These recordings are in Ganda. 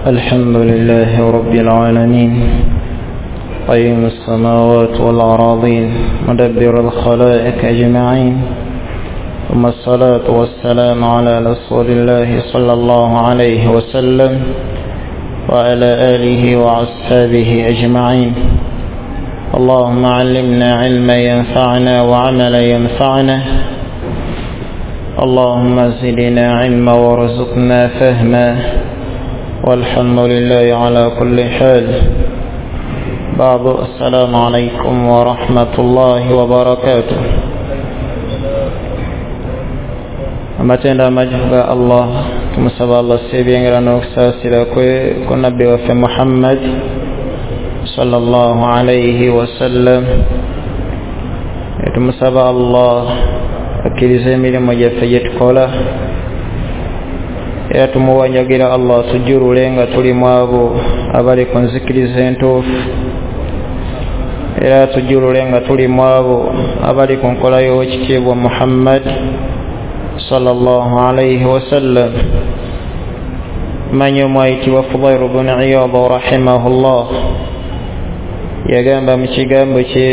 الحمد لله رب العالمين قيم السماوات والأراضين مدبر الخلائق أجمعين ثم الصلاة والسلام على رسول الله صلى الله عليه وسلم وعلى آله وأصحابه أجمعين. اللهم علمنا علما ينفعنا وعملا ينفعنا. اللهم زدنا علما وارزقنا فهما والحمد لله على كل حال. بعد السلام عليكم ورحمة الله وبركاته. amatenda majhuga Allah tumusaba Allah sebyengira n'okusasira kwe ku nabbi waffe Muhammad sallallahu alayhi wa sallam. Tumusaba Allah akkiriza emirimu gyaffe gye tukola, era tumuwanjagira Allah tujjurule nga tuli mu abo abali ku nzikiriza entuufu, era tujjurule nga tuli mu abo abali ku nkola y'owekitiibwa Muhammad sallallahu alayhi wa sallam. Manyi omwayitibwa Fudayl ibn Iyad rahimahullah yagamba mu kigambo kye,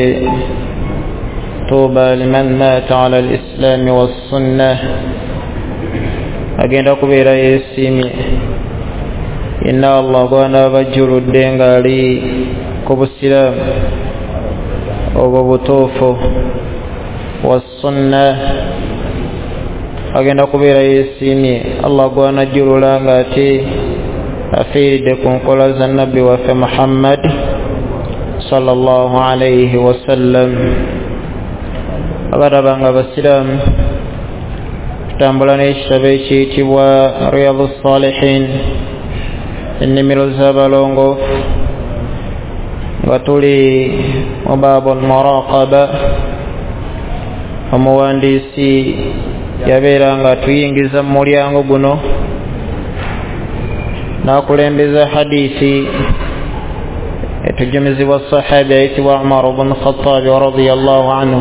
tuuba liman maata ala al-islaami was-sunnah, agenda kubeera yeesiimye inna Allah gw'anaaba ajjuludde ng'ali ku busiraamu obwo butuufu, was-sunnah agenda kubeera yeesiimye Allah gw'anajjulula ng'ate afiiridde ku nkola za nabbi waffe Muhammad sallallahu alayhi wa sallam. Abalaba nga basiraamu, tutambula n'ekitabo ekiyitibwa Riyadus Salihin, ennimiro z'abalongoofu, nga tuli mu baabul muraqaba. Omuwandiisi yabeera nga tuyingiza mu mulyango guno n'akulembeza hadiisi etujumizibwa sahabi ayitibwa Umar ibn Khattab radiyallahu anhu.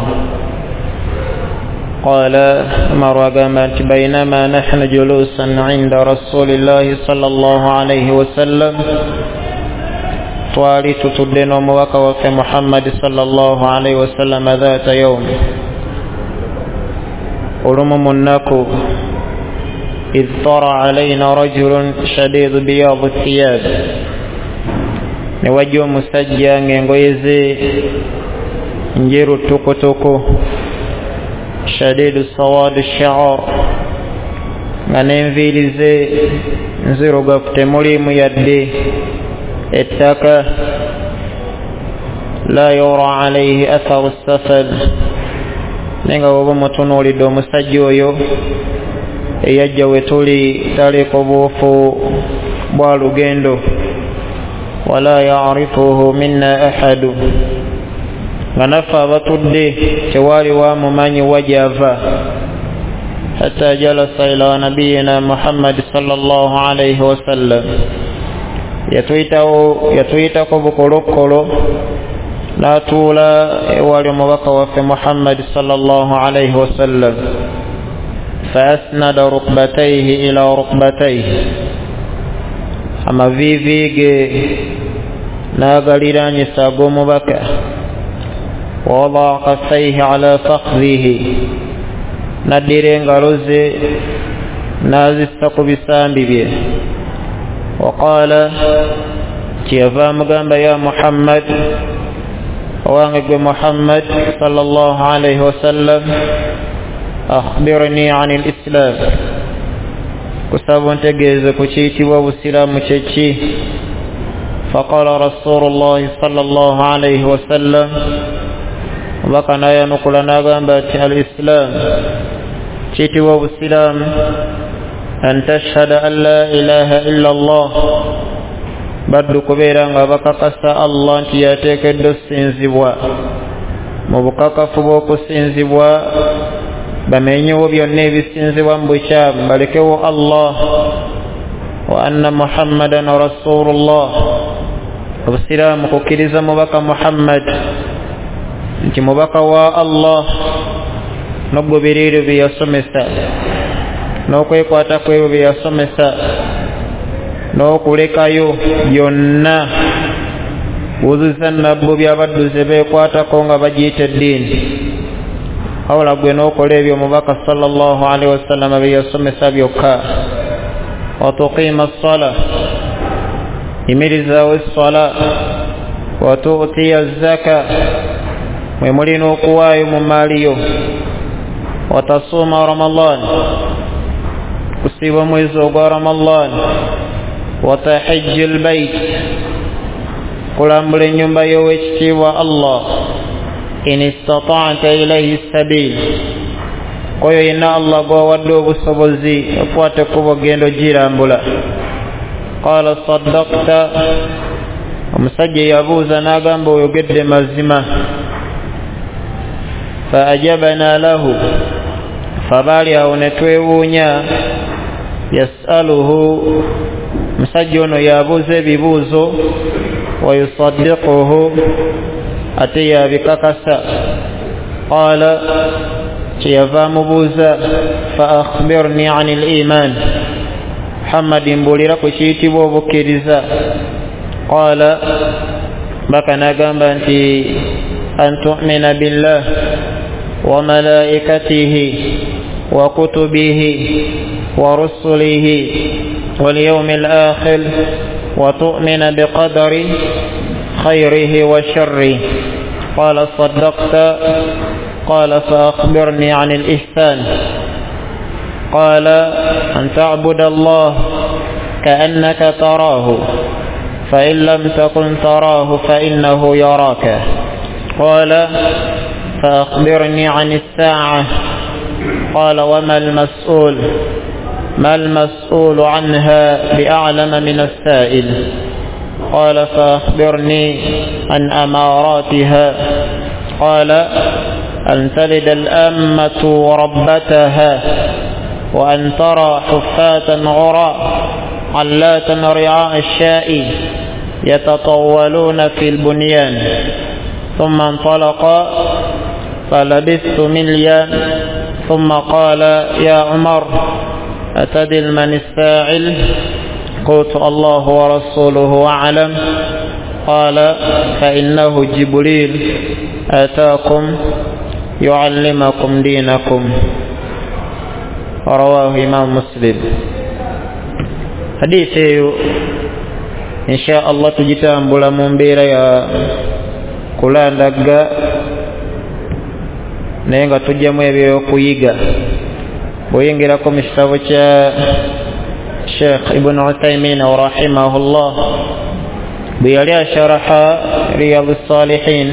قال عمر قامت بينما نحن جلوسا عند رسول الله صلى الله عليه وسلم twali tutudde n'omubaka waffe Muhammad sallallahu alayhi wa sallam ذات يوم olumu mu nnaku إذ طرأ علينا رجل شديد بياض الثياب, ne wajja omusajja ng'engoye ze njeru tukutuku, shadidu sawad ash-sha'r, nga n'enviiri ze nzirugavu temuliimu yadde ettaka, la yura alayhi atharu as-safar, nenga bw'oba mutunuulidde omusajja oyo eyajja we tuli taliiko buufu bwa lugendo, wala ya'rifuhu minna ahadu, nga naffe abatudde tewaali wamumanyi wajava. hatta jalasa ila nabiyina Muhammad sallallahu alayhi wa sallam, yatuyitako bukolokolo n'atuula ewali omubaka waffe Muhammad sallallahu alayhi wa sallam. fa asnada rukbatayhi ila rukbatayhi, amaviivi ge n'agaliraanyisa ag'omubaka. wa wadaa kaffayhi ala fakhdihi, n'addira engalo ze n'azissa ku bisambi bye. wa qaala, kyeyava amugamba, ya Muhammad, owange gwe Muhammad sallallahu alayhi wa sallam, akhbirni ani al-islam, kusaba ontegeeze ku kiyitibwa busiraamu kyeki. faqala rasulullahi sallallahu alayhi wa sallam, obaka n'ayanukula n'agamba ati, al-islam, kiyitibwa busiraamu, an tashhada an la ilaha illa Allah, baddu kubeera nga bakakasa Allah nti yateekeddwa okusinzibwa. mu bukakafu bw'okusinzibwa bamenyewo byonna ebisinzibwa mu bukyamu, balekewo Allah. wa anna Muhammadan rasulullah, obusiraamu kukkiriza mubaka Muhammad nti mubaka wa Allah, n'ogoberera bye yasomesa, n'okwekwata kwebyo bye yasomesa, n'okulekayo byonna buzuza nabbo byabadduze beekwatako nga bagiyita eddiini. Wabula gwe n'okola ebyo omubaka sallallahu alaihi wasallam bye yasomesa byokka. Wa tuqiima as-sala, imirizawo as-sala. Wa tu'tiya az-zaka, mwe mulina okuwaayo mu maali yo. Wa tasuuma Ramadan, kusiiba mwezi ogwa Ramadan. Wa tahijja al-bayt, kulambula ennyumba y'owekitiibwa Allah. In istata'ta ilayhi sabil, koyo yenna Allah gwawadde obusobozi okwata kubo gendo girambula. Qala saddaqta, omusajja yabuuza n'agamba oyogedde mazima. Fa ajabana lahu, fabaali awo ne twewuunya. Yasaluhu, omusajja ono yabuuza ebibuuzo. Wa yusaddiquhu, ate yabikakasa. Qala, kyeyava amubuuza, fa akhbirni ani al-iman, Muhammad mbuulira ku kiyitibwa obukkiriza. Qala, baka n'agamba nti an tu'mina billah wa malaikatihi wa kutubihi wa rusulihi wal yawmil akhir wa tu'mina biqadari خيره وشره. قال صدقت. قال فأخبرني عن الإحسان. قال أن تعبد الله كأنك تراه فإن لم تكن تراه فإنه يراك. قال فأخبرني عن الساعة. قال وما المسؤول عنها بأعلم من السائل. قال فأخبرني عن أماراتها. قال أن تلد الأمة ربتها وأن ترى حفاة عراء علاة رعاء الشاء يتطولون في البنيان. ثم انطلق فلبثت مليا ثم قال يا عمر أتدري من السائل؟ قلت الله ورسوله أعلم. قال فإنه جبريل أتاكم يعلمكم دينكم. رواه إمام مسلم. حديث إن شاء الله تجتنبula mu mbeera ya kulandaga naye nga tujjamu ebyokuyiga. bw'oyingerako mu kitabo kya Sheikh Ibn Uthaymin rahimahullah bwe yali asharaha Riyadus Salihin,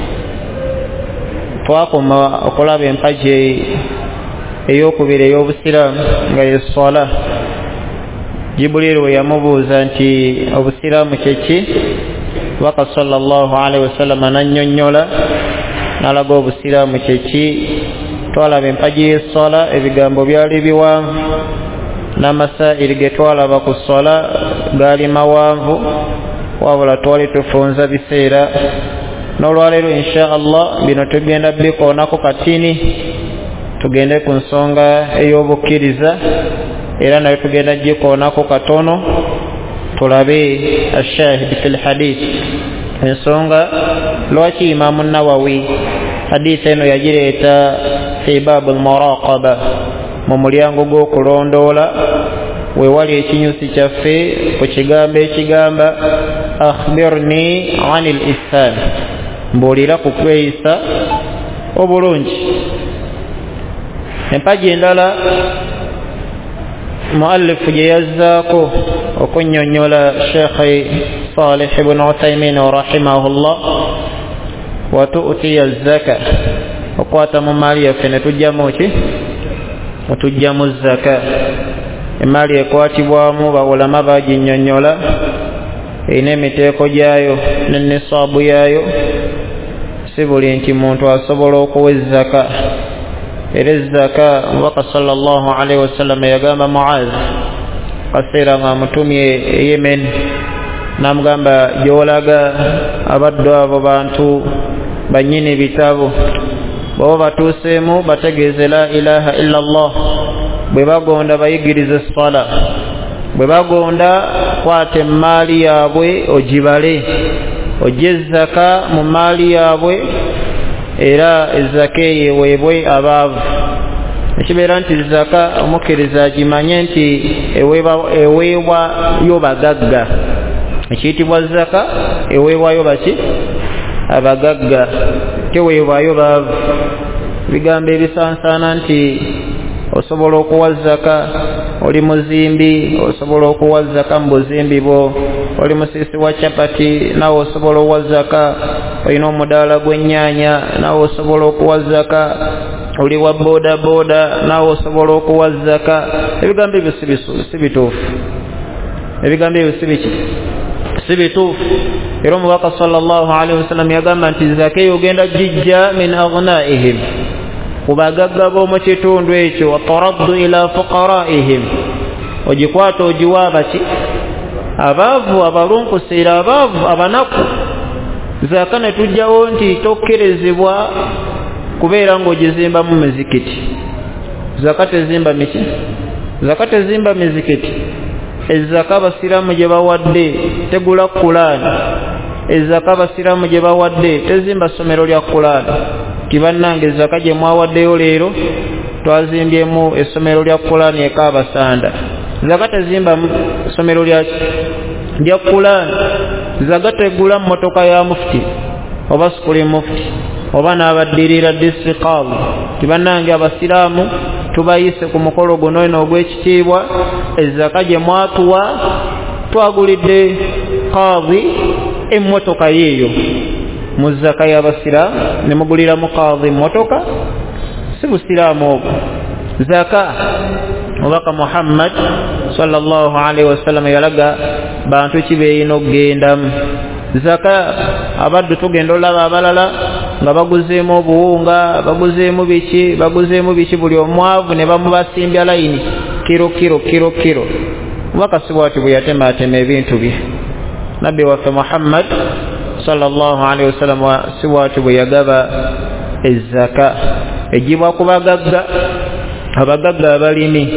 twakoma okulaba empagi ey'okubiri ey'obusiraamu nga ye swala. Jibril we yamubuuza nti obusiraamu kyeki? Baka sallallahu alaihi wasallam nannyonnyola n'alaga obusiraamu kyeki. Twalaba empagi y'eswala, ebigambo byali biwanvu, n'amasairi ge twalaba ku swala gaali mawanvu, wabula twali tufunza biseera. N'olwaleero insha Allah bino tugenda bikoonako katini, tugende ku nsonga ey'obukkiriza, era nayo tugenda gikoonako katono, tulabe ashahid fil hadith, ensonga lwaki Imaamu Nawawi hadisi eno yagireeta fi baabul muraqaba, mu mulyango gw'okulondoola wewali ekinyusi kyaffe ku kigambo ekigamba akhbirni anil ihsan, mbuulira ku kweyisa obulungi. Empagi endala muallifu gye yazzaako okunnyonnyola Sheikh Salih ibn Uthaymin rahimahullah, wa tu'tiya zaka, okwata mu maali yaffe ne tujjamu ki? Tujjamu zaka. Emaali ekwatibwamu bawulama baginnyonnyola, erina emiteeko gyayo n'ennisaabu yaayo. Si buli nti muntu asobola okuwa ezzaka. Era ezzaka omubaka sallallahu alaihi wasallam yagamba Muaz kaseera nga amutumye e Yemen, n'amugamba gy'olaga abaddu abo bantu bannyini bitabo, bw'oba batuuseemu bategeeze la ilaha illa Allah, bwe bagonda bayigirize essala, bwe bagonda kwate mali yaabwe ogibale ojje zaka mu mali yaabwe era ezaka yeweebwe abaavu ekibeera nti zaka omukkiriza agimanye nti eweebwayo bagagga ekiyitibwa zaka eweebwayo baki abagagga teweebwayo baavu bigambo ebisansaana nti osobola okuwa zaka oli muzimbi osobola okuwa zaka mu buzimbi bwo oli musisi wa chapati nawe osobola okuwa zaka olina omudaala gw'ennyaanya nawe osobola okuwa zaka oli wa boda boda nawe osobola okuwa zaka ebigambo ebyo si bituufu ebigambo ebyo si bituufu era omubaka sallallahu alaihi wasallam yagamba nti zaka eyo ogenda jijja min aghnaihim kubagagga b'omu kitundu ekyo wataraddu ila fuqaraihim ogikwata ogiwa baki abaavu abalunkusiira abaavu abanaku zaka ne tujjawo nti tokkerezebwa kubeera ng'ogizimba mu mizikiti zaka tezimba mizikiti ezaka abasiraamu gye bawadde tegula kulaani ezaka abasiraamu gye bawadde tezimba ssomero lya kulaani tibannange zaka gye mwawaddeyo leero twazimbyemu essomero lya kulaani ekaabasanda zaka tezimba ssomero lya kulaani zaka tegula mmotoka ya mufti oba sukuli mufti oba n'abaddirira district qadi tibannange abasiraamu tubayise ku mukolo guno eno ogw'ekitiibwa ezaka gye mwatuwa twagulidde qadi emmotoka yeeyo mu zaka y'abasiraamu ne muguliramu qadi mmotoka si busiraamu obwo zaka obaka Muhammad sallallahu alaihi wasallam yalaga bantu kibeeyina okugendamu zaka abaddu tugenda olaba abalala nga baguzeemu obuwunga baguzeemu biki buli omwavu ne bamubasimbya layini kiro obaka si bwati bwe yatematema ebintu bye nabbi waffe Muhammad sallallahu alaihi wasallam si bwati bwe yagaba ezzaka ejibwa ku bagagga abagagga abalimi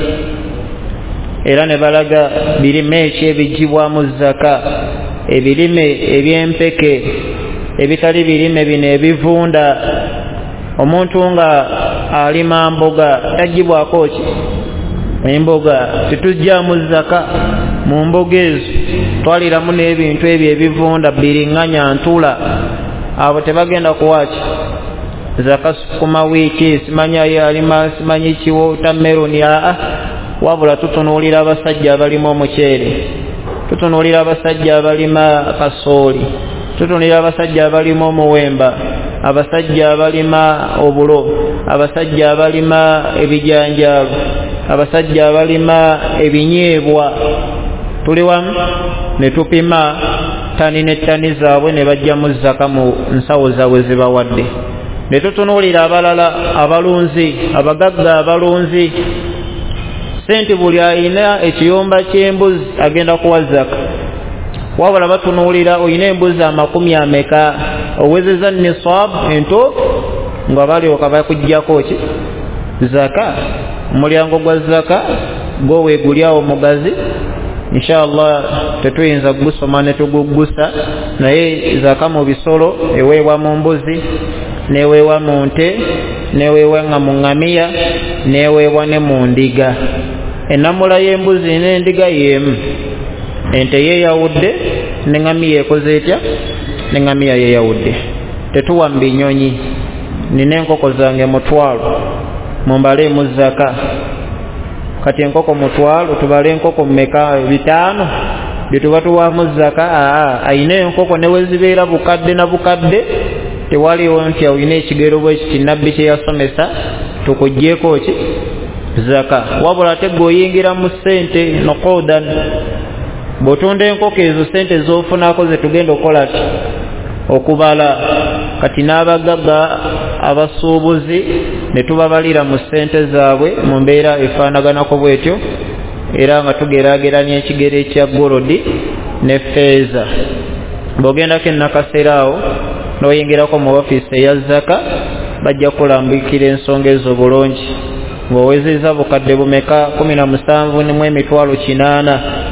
era ne balaga birime eki ebijibwamu zaka ebirime ebyempeke ebitali birime bino ebivunda omuntu nga alima mboga tajibwako ki emboga tetujjamu zaka mu mboga ezo twaliramu n'ebintu ebyo ebivunda biriŋŋanya ntula abo tebagenda kuwaki zaka sukuma wiiki simanya yalima simanyi kiwo tameroni wabula tutunuulira abasajja abalima omuceere tutunuulira abasajja abalima kasooli tutunuulira abasajja abalima omuwemba abasajja abalima obulo abasajja abalima ebijanjaalu abasajja abalima ebinyeebwa tuli wamu ne tupima ttani n'ettani zaabwe ne bajja mu zaka mu nsawo zaabwe zibawadde ne tutunuulira abalala abalunzi abagagga abalunzi sente buli alina ekiyumba ky'embuzi agenda kuwa zaka wabula batunuulira olina embuzi 10 ameka owezeza nisab ento nga balyoka bakuggyako ki zaka omulyango gwa zaka gwo weegulyawo mugazi inshallah tetuyinza kugusoma ne tuguggusa naye zaka mu bisolo eweebwa mu mbuzi neweebwa mu nte neweebwa nga mu ŋŋamiya neweebwa ne mu ndiga ennamula y'embuzi n'endiga y'emu ente yeeyawudde n'eŋŋamiya ekoze etya n'eŋŋamiya yeeyawudde tetuwa mu binyonyi nina enkoko zange 1,000 mumbaleemu zaka kati enkoko 1,000 tubale enkoko mmeka 5 byetuba tuwaamu zaka ayina enkoko ne wezibeera bukadde na bukadde tewaliwo nti olina ekigero bwekiti nabbi kye yasomesa tukuggyeko ki zaka wabula ate gweoyingira mu ssente nokodan bw'otunda enkoko ezo ssente z'ofunako ze tugenda okukola ti okubala kati n'abagagga abasuubuzi ne tubabalira mu ssente zaabwe mu mbeera efaanaganako bwetyo era nga tugeraageranya ekigero ekya golodi ne feeza bw'ogendako ennakaseera awo n'oyingirako mu ofiisi eya zaka bajja kulambikira ensonga ezo bulungi ng'owezezza bukadde bumeka 17 mu emitwalo 8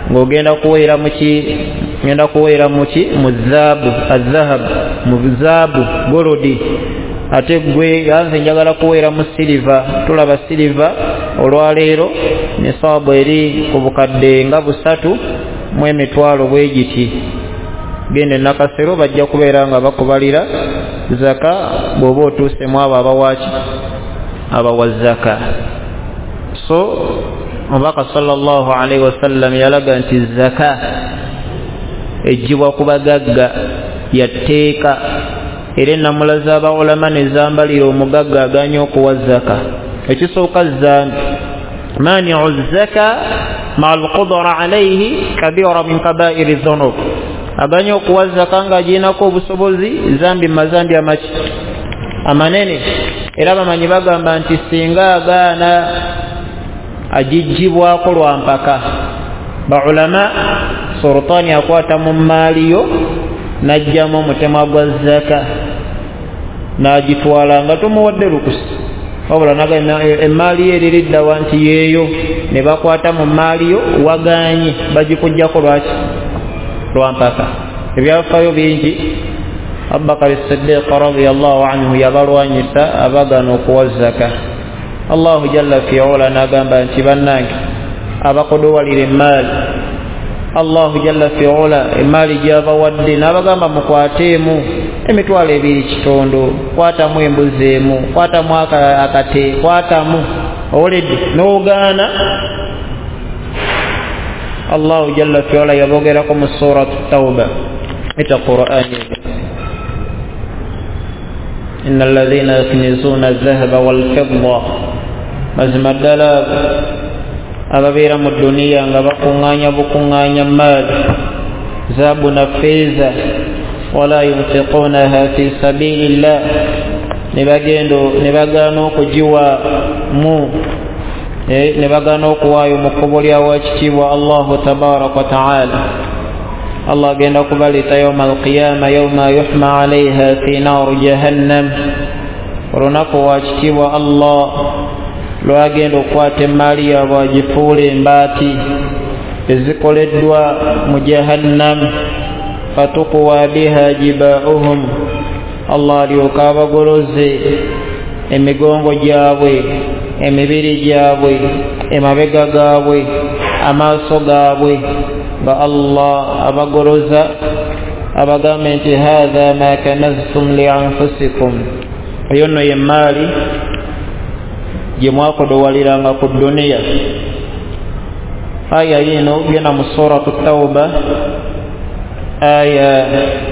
ng'ogenda kuweera muki ngenda kuweera muki mu zaabu azahab mu zaabu golodi ate gwe yanze njagala kuweera mu siliva tulaba siliva olwaleero nisaabu eri ku bukadde nga 3,000 bwe giti gende nakasero bajja kubeera nga bakubalira zaka bw'oba otuusemu abo abawaki abawa zaka. So Omubaka sallallahu alaihi wasallam yalaga nti zaka ejjibwa ku bagagga yatteeka era ennamulaza abaulama ne zambalira omugagga aganya okuwa zaka. Ekisooka zambi mani'u zaka ma'a al-qudra alayhi kabira min kaba'iri dhunub, aganya okuwa zaka nga aginako obusobozi zambi mazambi amaki amanene. Era bamanyi bagamba nti singa agaana ajijjibwako lwa mpaka, baulama sultani akwata mu maaliyo najjamu omutemwa gwa zaka n'agitwala nga tumuwadde lukusi, wabula naga emaali eririddawa nti yeeyo ne bakwata mu maaliyo waganye bagikujjako lwaki lwa mpaka. Ebyafaayo bingi. Abubakar as-Siddiq radiyallahu anhu yabalwanyisa abagana okuwa zaka. Allahu jalla fi'ala nagamba nti bannange abakodowalira emaali, Allahu jalla fi'ala emaali gyabawadde n'abagamba mukwateemu emitwalo 2.5, kwatamu embuzi emu, kwatamu akate, kwatamu oledde n'ogaana. Allahu jalla fi'ala yabogerako mu suratu Tawba ita Qur'ani, إن الذين يكنزون الذهب والفضة mazima ddala ababeera mu duniya nga bakuŋŋaanya bukuŋŋaanya maali zaabu na feeza wala yunfiquunaha fi sabilillah, ne bagaana okugiwa mu ne bagaana okuwaayo mu kkubo lya wakitiibwa Allahu tabaraka wa ta'ala. Allah agenda kubaleeta yawma alqiyama yawma yuhma alayha fi naari jahannam, olunaku wakitiibwa Allah lwagenda okwata emaali yaabwe agifuule embaati ezikoleddwa mu jahannam, fatukuwa biha jibaa'uhum, Allah alyoka abagoloze emigongo gyabwe, emibiri gyabwe, emabega gaabwe, amaaso gaabwe, nga Allah abagoloza abagambe nti hadha ma kanaztum li anfusikum, eyo nno yemaali gye mwakodowaliranga ku duniya. Aya yino gena mu suratu Tawba aya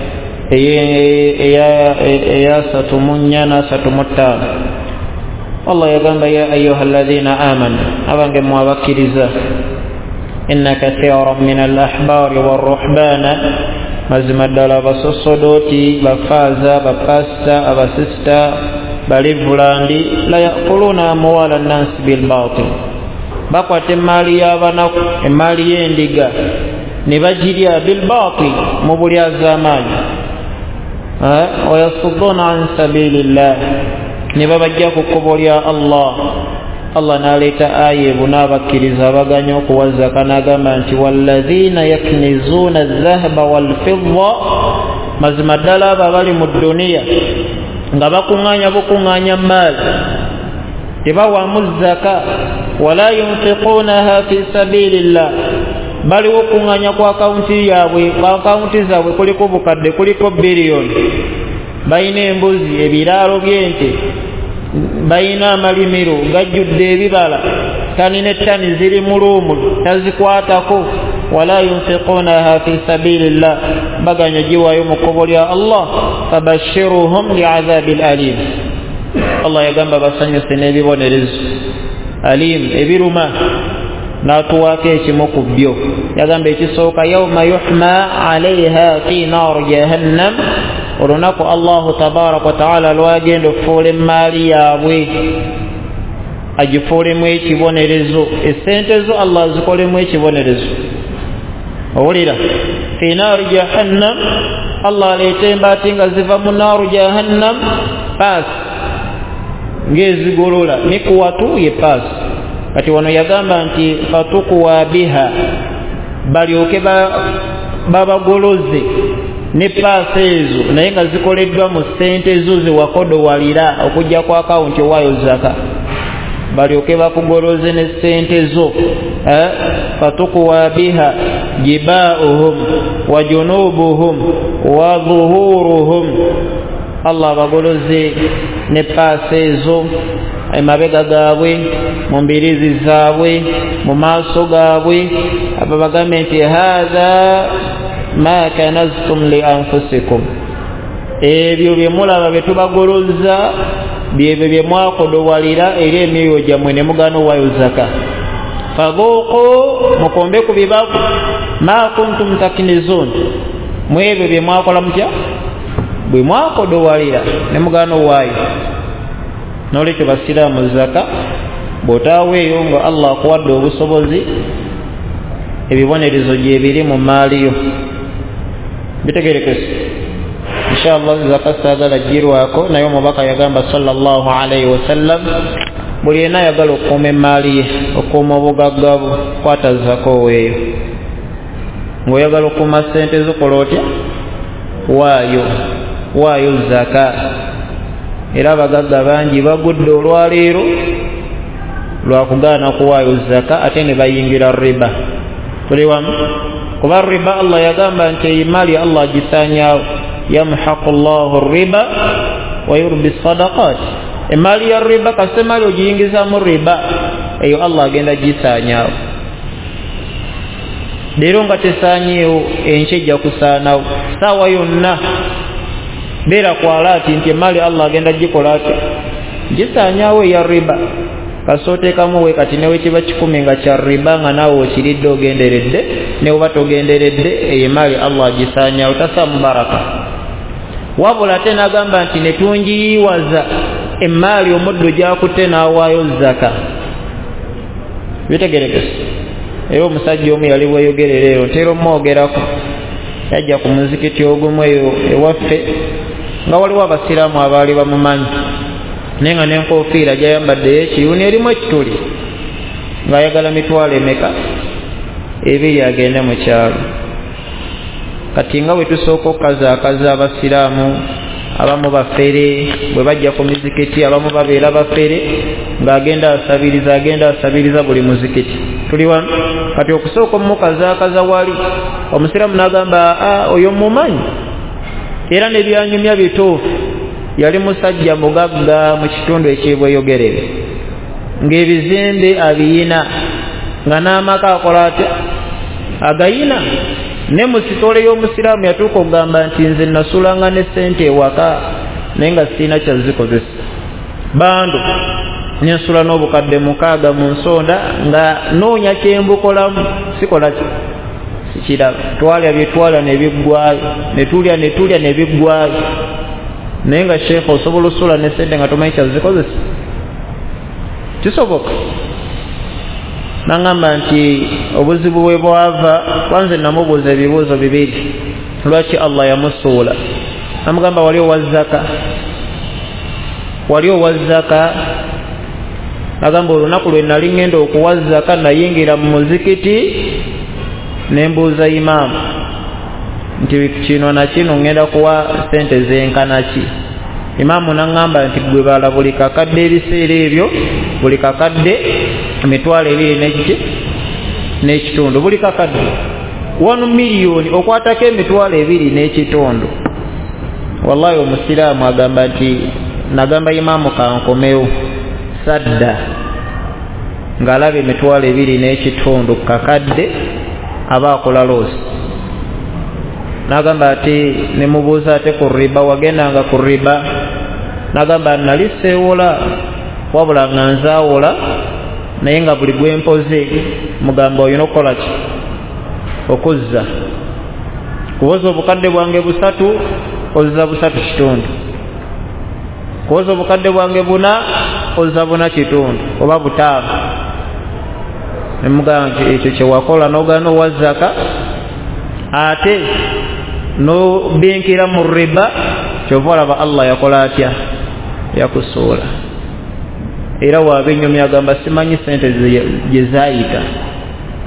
eya 3:35. Allah yagamba ya ayuha alladhina amanu, abange mwabakiriza, inna kathiran min al-ahbari war-ruhbana, mazima ddala abasosodoti, bafaaza, bapasta, abasista, balivulandi, la yakuluna amwala nnansi bilbatil, bakwata emaali y'abanaku, emaali y'endiga ne bagirya bilbatil, mu bulyazamaanyi, wayasudduna an sabilillah, ne babajja ku kkubo lya Allah. Allah n'aleeta aya ebunaabakiriza abaganya okuwa zaka n'agamba nti walladhina yaknizuuna adh-dhahaba wal-fidda, mazima ddala abo abali mu duniya nga bakuŋŋaanya bukuŋŋaanya maali tebawaamu zaka, wala yunfiquunaha fi sabilillah, baliwo okuŋŋaanya ku akawunti yaabwe, ku akawunti zaabwe kuliko bukadde, kuliko biliyoni, balina embuzi, ebiraalo by'ente, balina amalimiro gajjudde ebibala, tani ne tani ziri mu luumu tazikwatako, wala yunfiquunaha fi sabilillah, baganya giwaayo mu kkubo lya Allah, fabashiruhum bi'adhabin alim. Allah yagamba basanyuse n'ebibonerezo alim ebiruma, n'atuwaako ekimu ku byo. Yagamba ekisooka yawma yuhma alayha fi naari jahannam, olunaku Allahu tabaraka wa ta'ala lwagenda okufuula emaali yaabwe agifuulemu ekibonerezo, essente zo Allah azikolemu ekibonerezo. Owulira, fi naari jahannam, Allah aleeta embaati nga ziva mu naaru jahannam, paasi ng'ezigolola, mikuwatu ye paasi. Kati wano yagamba nti fatukuwa biha, balyoke babagoloze ne paasa ezo naye nga zikoleddwa mu ssente ezo ze wakodowalira okujja ku akawunti owaayo zaka balyoke bakugoloze ne ssente zo fatukuwa biha jibaa'uhum wa junubuhum wa dhuhuruhum Allah bagoloze ne paasa ezo emabega gaabwe mu mbirizi zaabwe mu maaso gaabwe ababagambe nti hadha ma kanaztum li anfusikum ebyo bye mulaba bye tubagoloza byebyo bye mwakodowalira eri emyoyo gyammwe ne mugano wayo zaka fadhuqu mukombe ku bibavu ma kuntum takinizun mwebyo bye mwakola mutya bwe mwakodowalira ne mugano wayo nolekyo basiraamu zaka bw'otaaweeyo nga Allah akuwadde obusobozi ebibonerezo gye biri mu maaliyo bitegerekese inshallah zaka saagala girwako naye omubaka yagamba sallallahu alaihi wasallam buli yenna ayagala okukuuma emaali ye okukuuma obugagga bwo kwata zaka oweeyo ng'oyagala okukuuma ssente zikola otya waayo zaka era abagagga bangi bagudde olwaleero lwakugaana kuwaayo zaka ate ne bayingira riba tuli wamu kuba riba Allah yagamba nti emali Allah agisaanyaawo yamhaqu llahu riba wa yurbi sadaqat emali ya riba kasita emali ogiyingiza mu riba eyo Allah agenda gisaanyaawo leero nga tesaanyeewo enkya ejja kusaanawo saawa yonna beera kwalaati nti emali Allah agenda gikola ati gisaanyaawo eya riba kasooteekamu we kati newe kiba 10 nga kya riba nga naawe okiridde ogenderedde ne oba togenderedde eyo emali Allah agisaanyaawo tasaamu baraka wabula ate n'agamba nti ne tungiyiwaza emali omuddo gyakutte n'awaayo zaka bitegerekese era omusajja omu yali bweyogerera ero ntera omwogerako yajja ku muzikiti ogumu eyo ewaffe nga waliwo abasiraamu abaali bamumanyi naye nga n'enkofiira gyayambaddeyo ekiyuni erimu ekituli ng'ayagala mitwalo emeka 2 agende mu kyalo kati nga bwe tusooka okukazaakaza abasiraamu abamu bafere bwe bajja ku mizikiti abamu babeera bafere ng'agenda asabiriza buli muzikiti tuli wamu kati okusooka omukazaakaza wali omusiraamu n'agamba oyo mumanyi era ne byanyumya bituufu yali musajja mugagga mu kitundu ekyebweyogerere ng'ebizimbe abiyina nga n'amaka akola atya agayina ne mu sitole y'omusiraamu yatuuka okugamba nti nze nasulanga ne ssente ewaka naye nga sirina kyazikozesa bando nensula n'obukadde 6 mu nsonda nga noonya kyembukolamu sikola sikiraba twalya bye twalya ne biggwayo ne tulya ne biggwayo naye nga sheekha osobola osula ne ssente nga tomanyi kyazikozesa kisoboka nangamba nti obuzibu bwe bwava kwanze namubuuza ebibuuzo 2 lwaki Allah yamusuula namugamba wali owa zaka agamba olunaku lwe nali ngenda okuwa zaka nayingira mu muzikiti nembuuza imaamu nti kino na kino ngenda kuwa ssente zenkana ki imaamu nangamba nti gwe bala buli kakadde ebiseera ebyo buli kakadde emitwalo 2 n'ekitundu buli kakadde 1 miliyoni okwatako emitwalo 2 n'ekitundu wallahi omusiraamu agamba nti nagamba imaamu kankomewo sadda ng'alaba emitwalo 2 n'ekitundu kakadde aba akola loosi nagamba ati nemubuuza ate ku riba wagendanga ku riba nagamba nali seewola wabula nga nzaawola naye nga buli gwempoze mugamba olina okukola ki okuzza kuwoza obukadde bwange 3 ozza 3 kitundu kuwoza obukadde bwange 4 ozza 4 kitundu oba 5 nemugamba nti ekyo kyewakola n'ogaana owa zaka ate n'obinkira mu riba kyova olaba Allah yakola atya yakusuula era waabinyumya agamba simanyi ssente gye zaayita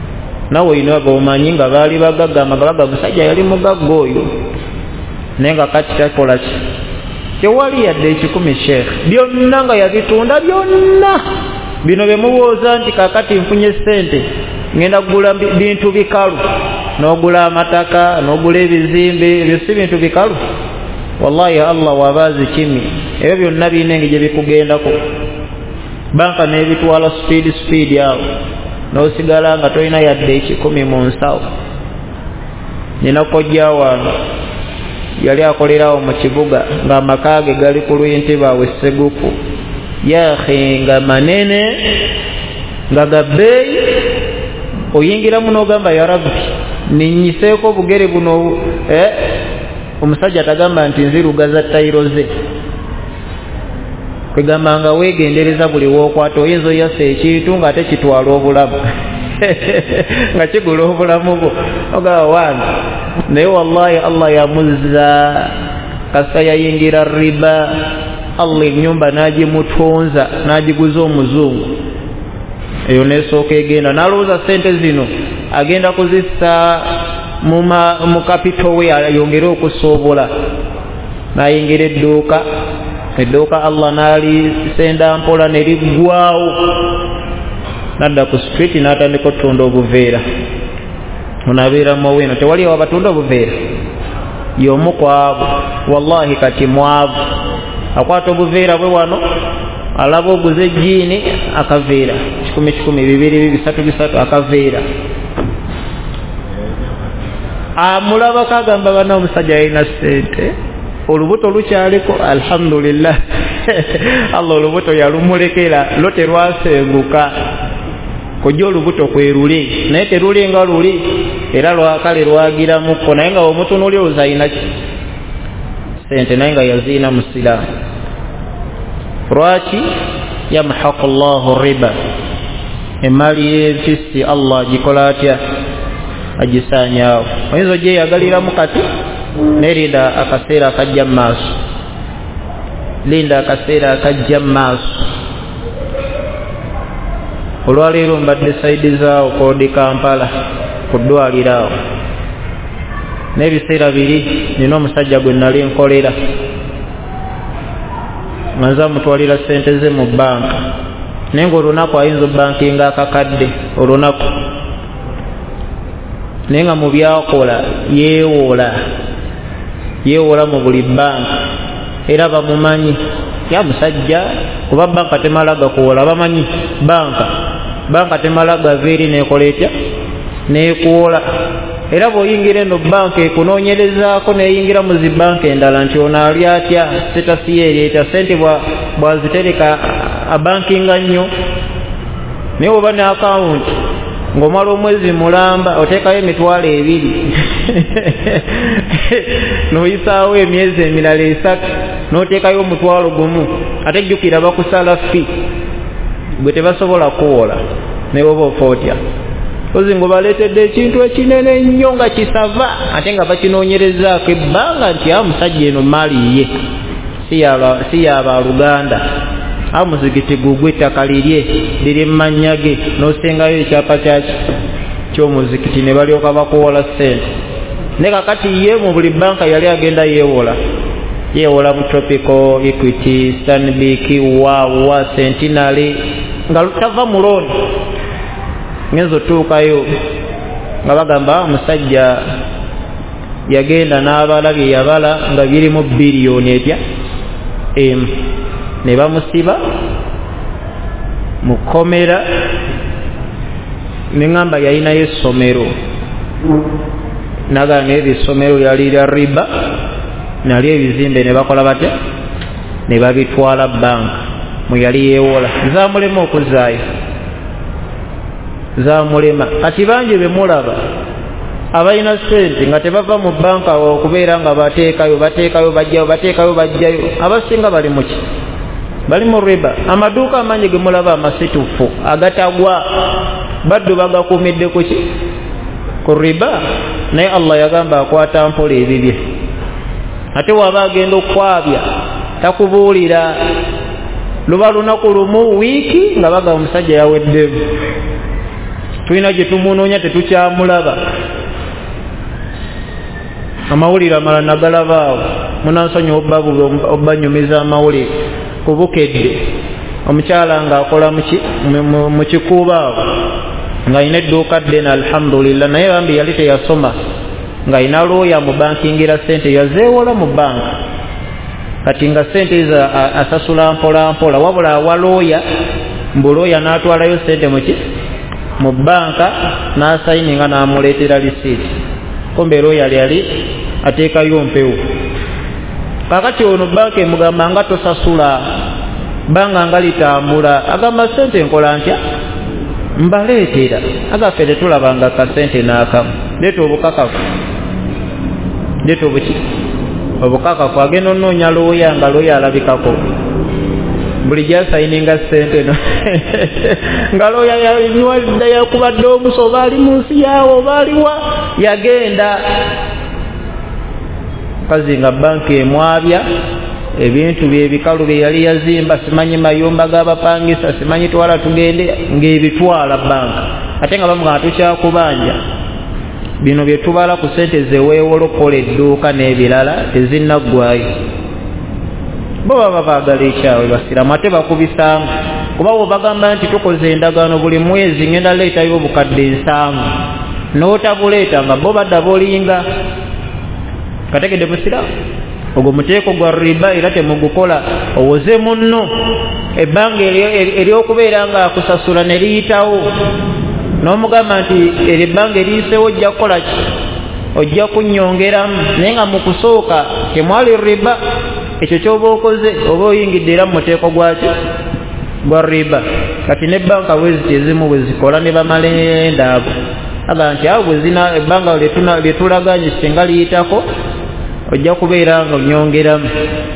nawe ino omanyi nga baali bagagga musajja yali mugagga oyo naye nga kati takola ki tewali yadde 10 sheikh byonna nga yabitunda byonna bino bemuwooza nti kakati nfunye sente ngenda kugula bintu bikalu n'ogula amataka n'ogula ebizimbe ebyo si bintu bikalu wallahi Allah wabazi kimi ebyo byonna birina engeri gye bikugendako banka n'ebitwala speed yawo n'osigala nga tolina yadde 10 mu nsawo. Nina kojja wano yali akolerawo mu kibuga ng'amaka ge gali ku lw'entebe awo Seguku yakhe nga manene nga gabbeeyi oyingiramu n'ogamba ya rabbi ninyiseeko bugere buno omusajja tagamba nti nzirugaza tayiro ze kwegamba nga weegendereza buli wookwata oyinza oyasa ekintu nga ate kitwala obulamu nga kigula obulamu bwo ogaba wange naye wallahi Allah yamuzza kasa yayingira riba Allah ennyumba n'agimutunza n'agiguza omuzungu eyo nesooka egenda n'alowooza sente zino agenda kuzissa mu kapito we ayongere okusoobola n'ayingira edduuka Allah n'alisenda mpola ne liggwawo nadda ku street n'atandika okutunda obuveera munabeera mowino tewali abatunda obuveera y'omu kwabo wallahi kati mwavu akwata obuveera bwe wano alaba oguze ejjiini akaveera 10 2 3 akaveera amulaba kagamba bana omusajja alina sente olubuto lukyaliko alhamdulillah Allah olubuto yalumulekera lo terwasenguka kujja olubuto kweruli naye teruli nga luli era lwakale lwagiramuko naye nga omutunuli ozayina ki sente naye nga yazina musiramu lwaki yamhaqu Allahu riba emali y'empisi Allah gikola atya agisaanyaawo oyinza ogyeyagaliramu kati nerinda akaseera akajja mu maaso linda akaseera akajja mu maaso olwaleero mbadde saidi zaawo kodi Kampala ku ddwaliro awo n'ebiseera biri nina omusajja gwe nali nkolera nga nza mutwalira sente ze mu banka naye ng'olunaku ayinza bankinga akakadde olunaku naye nga mu byakola yeewola mu buli banka era bamumanyi ya musajja kuba banka temalaga kuwola bamanyi banka temalaga veeri nekola etya nekuwola era bw'oyingira eno banka ekunoonyerezaako neyingira mu zi banka endala nti ono ali atya sitasi ye ereeta sente bwazitereka abankinga nnyo naye oba ne akawunti ng'omala omwezi mulamba oteekayo emitwalo 2 n'oyisaawo emyezi emirala 3 n'oteekayo omutwalo gumu ate jjukira bakusala ffi gwe tebasobola kuwola naye oba ofa otya ozi ng'obaleetedde ekintu ekinene ennyo nga kisava ate nga bakinoonyerezaako ebbanga nti musajja eno maali ye si yabaluganda muzikiti gugwe ettaka lirye liri mu mannya ge n'osengayo ekyapa ky'omuzikiti ne balyoka bakuwola sente ne kakati ye mu buli banka yali agenda yeewola mu Tropical, Equity, Stanbic, Wawa, Centenary nga lutava mu looni ngenza otuukayo nga bagamba omusajja yagenda n'abala bye yabala nga birimu biliyoni etya emu ne bamusiba mukomera neŋŋamba yalinayo essomero nagamba ebyo essomero yali lya riba nali ebizimbe ne bakola batya ne babitwala banka mwe yali yeewola zamulema okuzaayo zamulema kati bangi bemulaba abalina sente nga tebava mu banka okubeera nga bateekayo bajjayo abasinga bali muki bali mu riba amaduuka amanyi ge mulaba amasitufu agatagwa baddu bagakuumidde kuki ku riba naye Allah yagamba akwata mpola ebibye ate waba agenda okwabya takubuulira luba lunaku lumu wiiki nga baga omusajja yaweddemu tulina gye tumunoonya tetukyamulaba. Amawulire amalala nagalabaawo munansonyi obbanyumiza amawulire ku Bukedde omukyala ng'akola mu kikuubaawo ng'alina edduuka ddene alhamdulillah naye bambi yali teyasoma ng'alina looya mu bankingira ssente yazeewola mu banka kati nga ssente ezo asasula mpola mpola wabula awa looya mbu looya n'atwalayo ssente mu banka n'asayininga n'amuleetera lisiiti kumbe looya yali ateekayo mpewo. Kakati ono banka emugamba nga tosasula banga nga litambula agamba ssente nkola ntya mbaleetera agaffe tetulabanga kasente n'akamu leeta obukakafu leeta obukakafu agenda onoonya looya nga looya alabikako buli gyasayininga ssente no nga looya yanywadda yakubadde omuso oba ali mu nsi yaawo oba aliwa yagenda kazi nga banka emwabya ebintu byebikalu bye yali yazimba simanyi mayumba g'abapangisa simanyi twala tugende ng'ebitwala banka ate nga bamugamba tukyakubanja bino bye tubala ku ssente zeweewola okukola edduuka n'ebirala tezinnaggwayo bo baba baagala ekyawe basiramu ate bakubisaamu kuba bwe bagamba nti tukoze endagaano buli mwezi ngenda leetayo obukadde 7 n'otabuleeta nga bo badda bolinga kategedde musiraamu ogwo muteeko gwa riba era temugukola owoze munno ebbanga ery'okubeera nga akusasula ne liyitawo n'omugamba nti ebbanga eriyiseewo ojja kukola ki ojja kunnyongeramu naye nga mu kusooka temwali riba ekyo ky'oba okoze oba oyingidde era mu muteeko gwaki gwa riba. Kati n'ebbanka bweziti ezimu bwe zikola ne bamalenda abo aga nti awo bwe zina ebbanga lye tulaganye singa liyitako ojja kubeera nga onyongeramu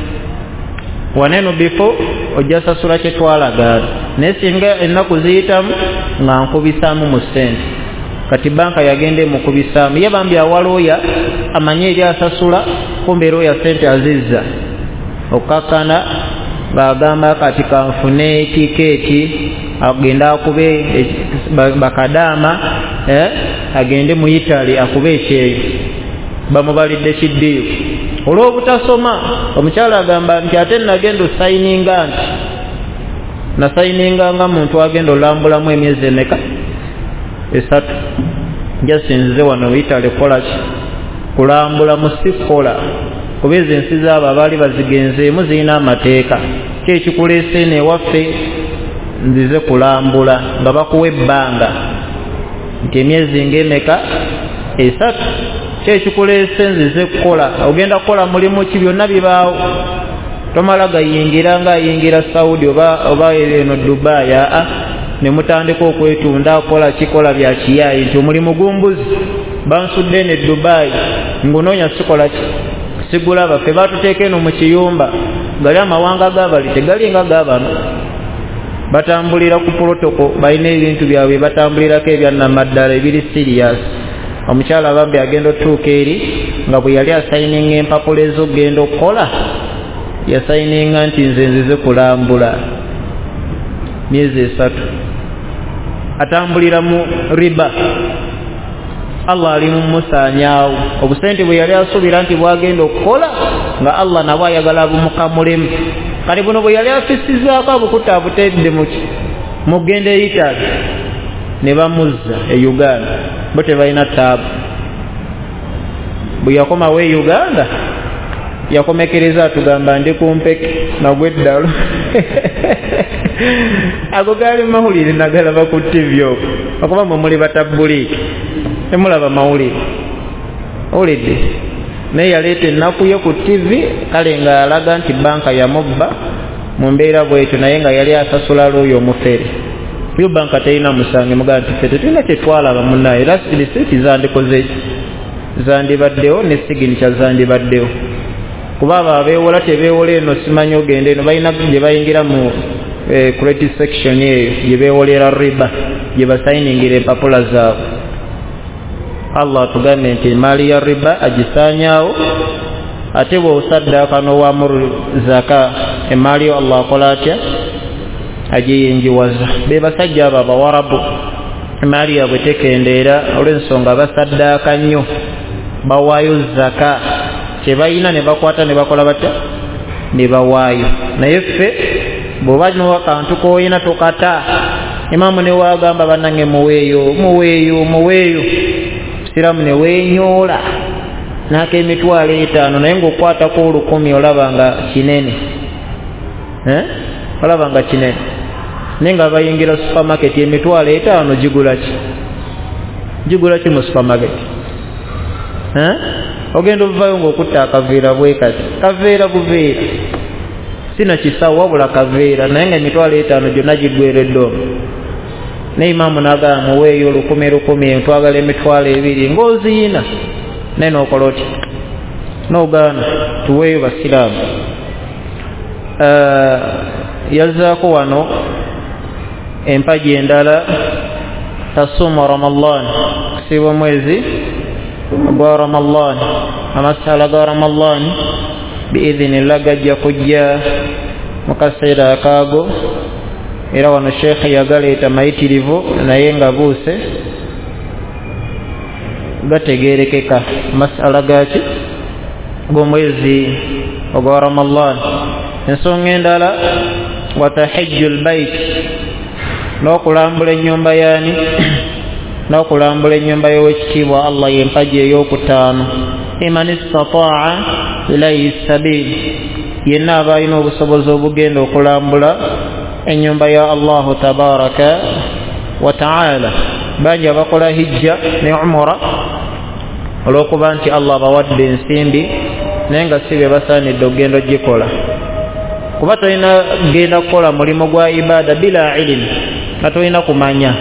waneno before ojja sasula kye twalagaana naye singa ennaku ziyitamu nga nkubisaamu mu ssente. Kati banka yagende mukubisaamu ye bambi awalooya amanye eri asasula kumbe looya ssente azizza okkakkana ng'agamba kati kanfune tikeeti agende akube bakadaama agende mu Italy akube ekyeyo bamubalidde kiddiyo olw'obutasoma. Omukyala agamba nti ate nagenda osayininga nti nasayininganga muntu agenda olambulamu emyezi emeka 3 jasinzize wano mu Italy kola ki kulambula musikola kuba ezo ensi zaabo abaali bazigenzeemu zirina amateeka kyekikuleese newaffe nzize kulambula nga bakuwa ebbanga nti emyezi ng'emeka 3 kyekikuleese nzize kukola ogenda kukola mulimu ki byonna bibaawo tomala gayingira nga ayingira Saudi oba eno Dubai ne mutandika okwetunda kola kikola bya kiyayi nti omulimu gumbuzi bansudde ne Dubai ngunoonya sikola ki sigula baffe batuteeka eno mu kiyumba gali amawanga gabali tegali nga gabano batambulira ku protocol balina ebintu byabwe batambulirako ebyannamaddala ebiri serious. Omukyala bambi agenda otuuka eri nga bwe yali asayininga empapula ez'okugenda okukola yasayininga nti nze nzize kulambula myezi 3 atambulira mu riba. Allah ali mumusaanyaawo obusente bwe yali asuubira nti bwagenda okukola nga Allah nabwo ayagala bumukamulemu. Kati buno bwe yali afisizaako abukuta abutedde mu genda e Italy ne bamuzza e Uganda bo tebalina taabu. Bwe yakomawo e Uganda yakomekereza atugamba ndi kumpeke nagwe eddalo ago gaali mawulire nagalaba ku TV okwo okuba mwe muli batabbuliiki temulaba mawulire owulidde naye yaleeta ennaku ye ku TV kale nga alaga nti banka yamubba mu mbeera bwetyo naye nga yali asasula looyo omufere. Yo banka terina musange mugaa nti ffe tetulina kyetwalaba munnaye era risiiti zandikoze zandibaddewo ne siginicha zandibaddewo kuba abo abeewola tebeewola eno simanyi ogenda eno balina gye bayingira mu credit section eyo gye beewolera riba gye basayiningira empapula zaabwe. Allah atugambye nti emaali ya riba agisaanyaawo ate bw'osaddaaka n'owamuru zaka emaali yo Allah akola atya agiyingiwaza. Be basajja abo abawarabu maali yaabwe tekendeera olw'ensonga basaddaaka nnyo bawaayo zaka kyebalina ne bakwata ne bakola batya ne bawaayo. naye ffe bw'oba n'akantu k'olina tokata imaamu ne waagamba bannange muweeyo siramu ne weenyoola n'akemitwalo 5 naye ng'okwatako 10 olaba nga kinene naye nga bayingira supermarket emitwalo 5 gigula ki mu supermarket? Ogenda ovayo ng'okutta akaveera bwe kati kaveera buveera sina kisawo wabula kaveera naye nga emitwalo 5 gyonna giggweredde omwo. ne imaamu n'agamba muweeyo 10 twagala emitwalo 2 ng'oziyina naye n'okola oti n'ogaana tuweeyo basiraamu. Yazzaako wano empagi endala tasuuma Ramadaan, kusiiba omwezi gwa Ramadaan. Amasala ga Ramadaan biidhinillah gajja kujja mu kaseera akaago, era wano sheekh yagaleeta mayitirivu naye nga buuse gategeerekeka masala gaki g'omwezi ogwa Ramadaan. Ensonga endala watahijjul bait, n'okulambula ennyumba yaani n'okulambula ennyumba y'owekitiibwa Allah y'empagi ey'okutaano. Iman istataa ilayhi sabil, yenna aba alina obusobozi obugenda okulambula ennyumba ya Allahu tabaraka wa ta'ala. Bangi abakola hijja ne umura olw'okuba nti Allah bawadde ensimbi naye nga si be basaanidde okugenda ogikola, kuba tolina genda kukola mulimu gwa ibaada bila ilimi nga tolina kumanya.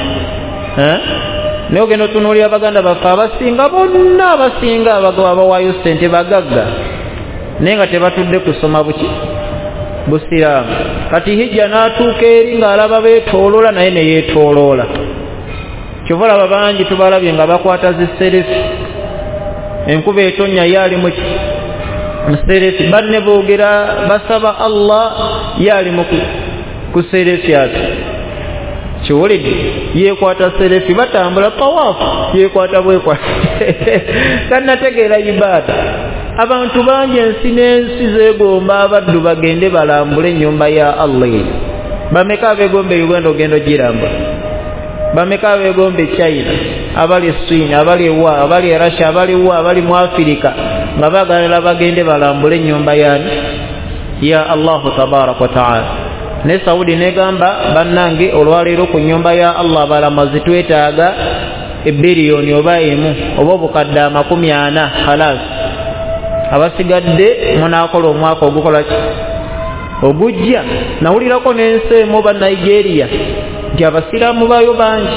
Naye ogenda otunuulira baganda baffe abasinga bonna abasinga abawaayo ssente bagagga naye nga tebatudde kusoma busiraamu. Kati hijja n'atuuka eri ng'alaba beetooloola naye ne yeetooloola. Kyova olaba bangi tubalabye nga bakwata ziseresi, enkuba etonnya ye ali mu seresi, banne boogera basaba Allah ye ali ku seresi ati kiwulidde yeekwata seresi, batambula tawaafu yeekwata bwekwata tannategeera ibaada. Abantu bangi ensi n'ensi zeegomba abaddu bagende balambule ennyumba ya Allah. Bameka abeegomba Uganda ogenda ogirambula? Bameka abeegomba China, abali Sweden, abali wa, abali Russia, abali wa, abali mu Afrika nga baagala bagende balambule ennyumba ya Allah tabaraka wa ta'ala. Ne Saudi negamba bannange olwaleero ku nnyumba ya Allah balamazi twetaaga ebiliyoni oba emu oba obukadde 40 khalas. Abasigadde munaakola omwaka ogukola ogujja. Nawulirako n'ensi emu ba Nigeria nti abasiraamu baayo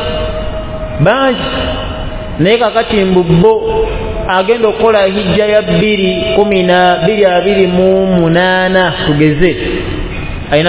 bangi naye kakati mbubbo agenda okukola hijja ya 2028 tugeze ayina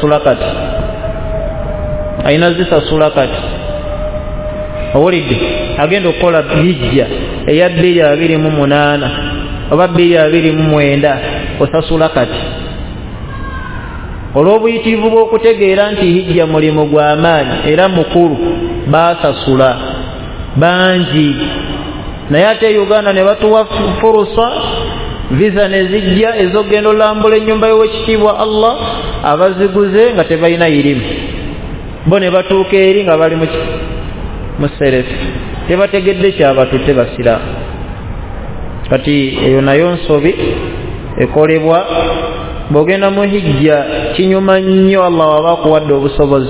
zisasula kati owulidde agenda okukola hijja eya 2028 oba 2029 osasula kati. Olw'obuyitivu bw'okutegeera nti hijja mulimu gwa maanyi era mukulu baasasula bangi. Naye ate Uganda ne batuwa furusa visa ne zijja ez'okugenda olambula ennyumba y'owekitiibwa Allah, abaziguze nga tebalina irimu bo ne batuuka eri nga bali mu seresi, tebategedde kyabatutte basiraamu. Kati eyo nayo nsobi ekolebwa bw'ogenda mu hijja. Kinyuma nnyo Allah waba akuwadde obusobozi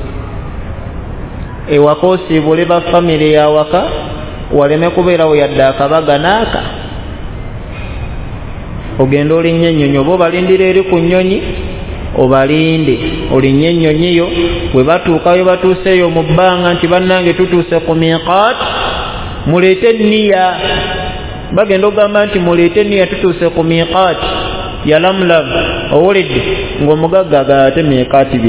ewaka osiibule ba famire yawaka waleme kubeerawo yadde akabaga naaka. Ogenda olinnye ennyonyi oba obalindira eri ku nnyonyi obalinde olinnye ennyonyi yo. Bwe batuukayo batuuseeyo mu bbanga nti bannange tutuuse ku miqaat, muleete nniya. Bagenda ogamba nti muleete nniya tutuuse ku miqaat ya Lamlam. Owulidde ng'omugagga agate miqaati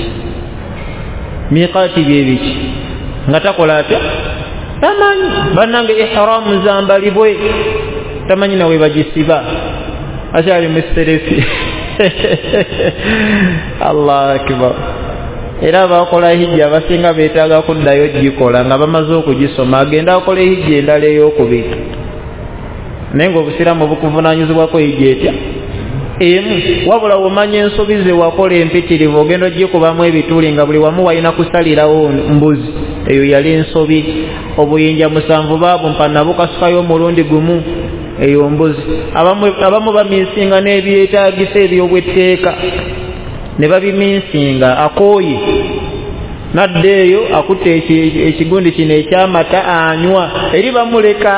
byebiki nga takola atya tamanyi. Bannange ihramu zambalibwe tamanyi nawe bagisiba akyali mu seresi. Allahu akbar. era bakola hijja abasinga beetaaga kuddayo gikola nga bamaze okugisoma agenda akola hijja endala ey'okubiri naye ng'obusiraamu bukuvunaanyizibwako hijja etya emu wabula womanya ensobi ze wakola empitirivu ogenda ogikubamu ebituli nga buli wamu walina kusalirawo mbuzi eyo yali ensobi obuyinja 7 baabumpa nabukasukayo omulundi gumu eyo mbuzi abamu baminsinga n'ebyetaagisa ebyobwetteeka ne babiminsinga akooye nadda eyo akutte ekigundi kino ekyamata anywa eri bamuleka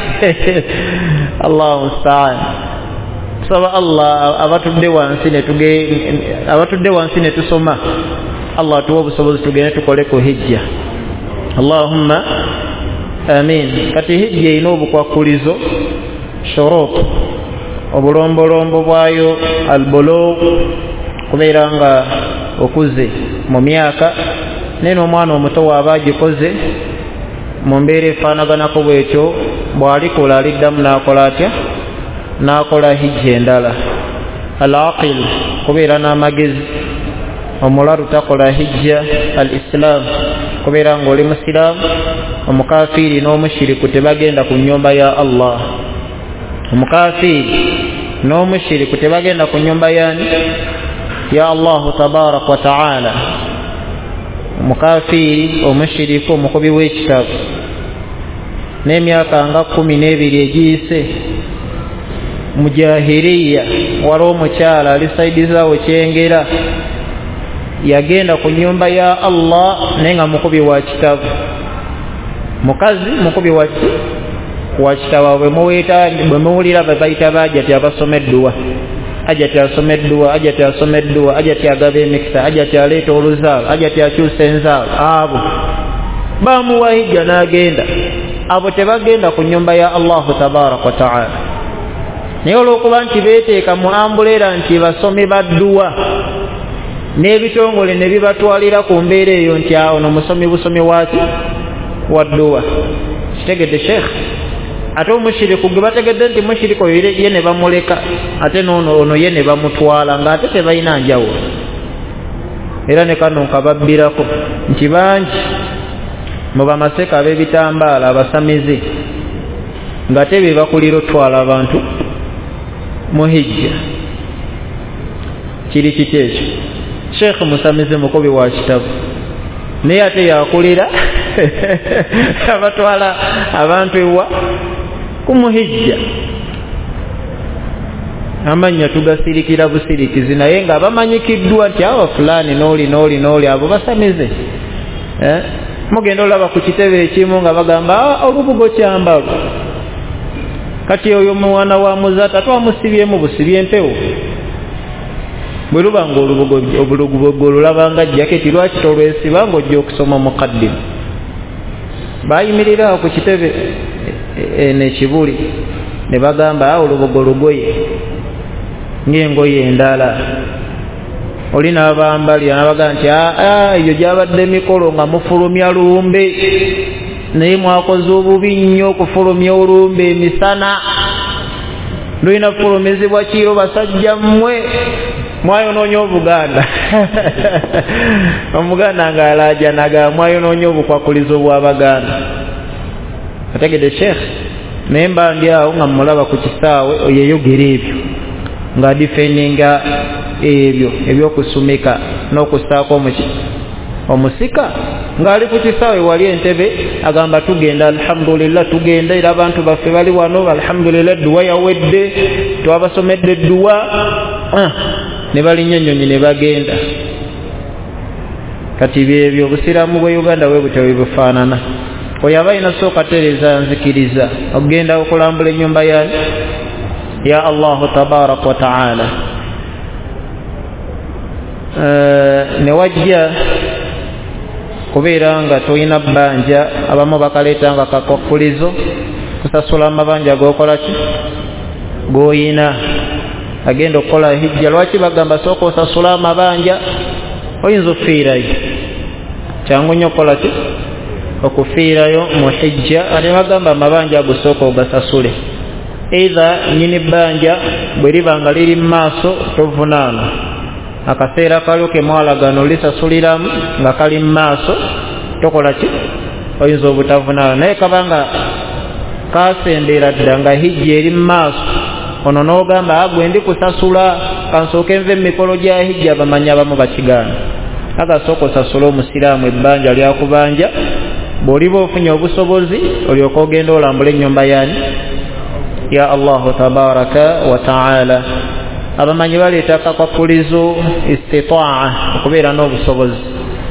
Allahu musta'an. Saba Allah abatudde wansi ne tusoma Allah atuwa obusobozi tugende tukole ku hijja. Allahumma amin. Kati hijja ina obukwakulizo shurut obulombolombo bwayo albulugh kubeera nga okuze mu myaka neno omwana omuto waaba agikoze mu mbeera efaanaganako bwetyo bw'alikola aliddamu n'akola atya n'akola hijja endala. Al-aqil kubeera n'amagezi omulalu takola hijja. Al-islam kubeera ng'oli musiraamu. Omukafiiri n'omushiriku tebagenda ku nnyumba ya Allah. Omukafiiri n'omushiriku tebagenda ku nnyumba yani ya Allah tabarak wa ta'ala. Omukafiiri omushiriku omukubi w'ekitabo n'emyaka nga 12 egiyise mu jahiliya wali omukyala alisaidizawo kyengera yagenda ku nnyumba ya Allah naye nga mukubi wa kitabu. Mukazi mukubi wa kitabu bwe muwulira bayita bajjati abasomeddwa ajjati asomeddwa ajjati asomeddwa ajjati agaba emikisa ajjati aleeta oluzaalo ajjati akyusa enzaalo abo bamuwa hijja n'agenda. Abo tebagenda ku nnyumba ya Allah tabarak wa ta'ala. Naye olw'okuba nti beeteeka mu ambuleera nti basomi badduwa n'ebitongole ne bibatwalira ku mbeera eyo nti ono musomi busomi waki wadduwa. Kitegedde sheekh. Ate omushiriku gwe bategedde nti mushiriku oyo ye ne bamuleka ate n'ono ye ne bamutwala ng'ate tebalina njawulo. Era ne kano nkababbirako nti bangi mu bamaseka ab'ebitambaala abasamize ng'ate be bakulira otwala abantu mu hijja. Kiri kiti ekyo sheekh musamize mukubi wa kitabu naye ate yakulira abatwala abantu ewa ku muhijja. Amanya tugasirikira busirikizi naye nga bamanyikiddwa nti awo fulani n'oli abo basamize. Mugenda olaba ku kitebe ekimu nga bagamba olubugo kyambalo kati oyo mwana wa muzata twamusibyemu busibye mpewo. Bwe luba ng'olubugo olulabanga jaketi lwaki tolwesiba ng'ojja okusoma mukaddimu. Bayimirira ku kitebe n'ekibuli ne bagamba olubugo lugoye ng'engoye endala. Oli n'abambali n'abaga nti eyo gyabadde mikolo nga mufulumya lumbe naye mwakoze obubi nnyo okufulumya olumbe emisana. Lulina kufulumizibwa kiro basajja mmwe mwayonoonya Obuganda. Omuganda ng'alaajanaga mwayonoonya obukwakulizo bw'Abaganda. Ategedde sheekh naye mba ndi awo nga mmulaba ku kisaawe yeyogera ebyo nga difendinga ebyo ebyokusumika n'okusaako omusika ng'ali ku kisaawe wali entebe agamba tugenda alhamdulillah tugenda era abantu baffe bali wano alhamdulillah duwa yawedde twabasomedde duwa ne balinnya ennyonyi ne bagenda. Kati byebyo obusiraamu bwe Uganda bwe butyo bwe bufaanana. Oyo aba alina sooka tereza nzikiriza okugenda okulambula ennyumba ya Allahu tabarak wa ta'ala. Ne wajja kubeera nga tolina bbanja abamu bakaleeta nga kakwakulizo kusasula amabanja g'okola ki g'oyina agenda okukola hijja. Lwaki bagamba sooka osasula amabanja? Oyinza okufiirayo kyangu nnyo okukola ki okufiirayo mu hijja. Ate bagamba amabanja agusooka ogasasule either nyini bbanja bwe liba nga liri mu maaso tovunaana akaseera kalyoke mwalagano lisasuliramu nga kali mu maaso tokola ki oyinza obutavunayo naye kabanga kasembera dda nga hijja eri mu maaso ono n'ogamba gwe ndi kusasula kansooke nve emikolo gya hijja bamanya abamu bakigaana agasooka osasula omusiraamu ebbanja lyakubanja bw'oliba ofunye obusobozi olyoka ogenda olambula ennyumba yaani ya allahu tabaraka wa taala abamanyi baleeta akakwakulizo istitaa okubeera n'obusobozi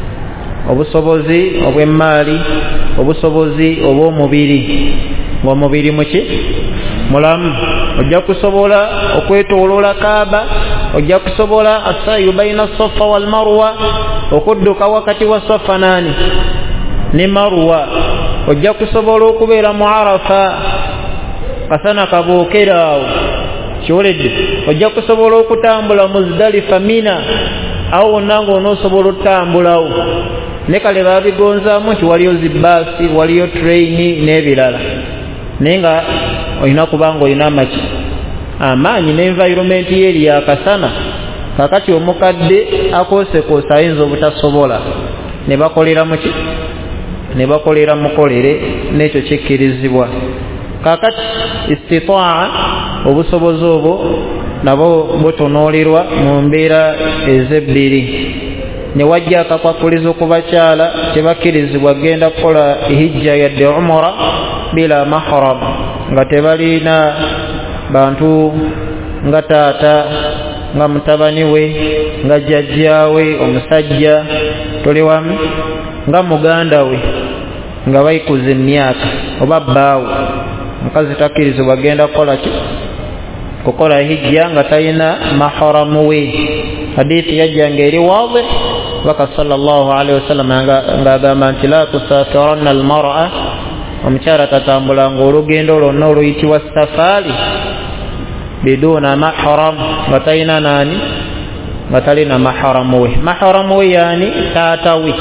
obw'emmaali obusobozi obw'omubiri ng'omubiri muki mulamu ojja kusobola okwetooloola kaaba ojja kusobola asayu baina safa wal marwa okudduka wakati wa safa naani ne marwa ojja kusobola okubeera mu arafa kasana kabookeraawo kiwoledde ojja kusobola okutambula muzdalifa mina awo wonna ng'onoosobola otambulawo ne kale baabigonzaamu nti waliyo zibaasi waliyo traini n'ebirala naye nga olina kubanga olina amaki amaanyi n'environment yeri yakasana kakati omukadde akoosekoosa ayinza obutasobola ne bakolera muki ne bakolera mukolere n'ekyo kikkirizibwa kakati istitaa obusobozi obwo nabo butunuulirwa mu mbeera ez'ebbiri ne wajja akakwakulizo ku bakyala tebakkirizibwa genda kukola hijja yadde umura bila mahram nga tebalina bantu nga taata nga mutabani we nga jjajjaawe omusajja tuli wamu nga muganda we nga bayikuza emyaka oba bbaawe mukazi takkirizibwa genda kukola ki kukola hijja nga talina mahramu we hadithi yajjanga eri waadih baka sallallahu alaihi wasallam ng'agamba nti la tusafiranna almar'a omukyala tatambulanga olugendo lwonna oluyitibwa safaari biduna mahram nga talina naani nga talina mahramu we mahramu we yaani taata we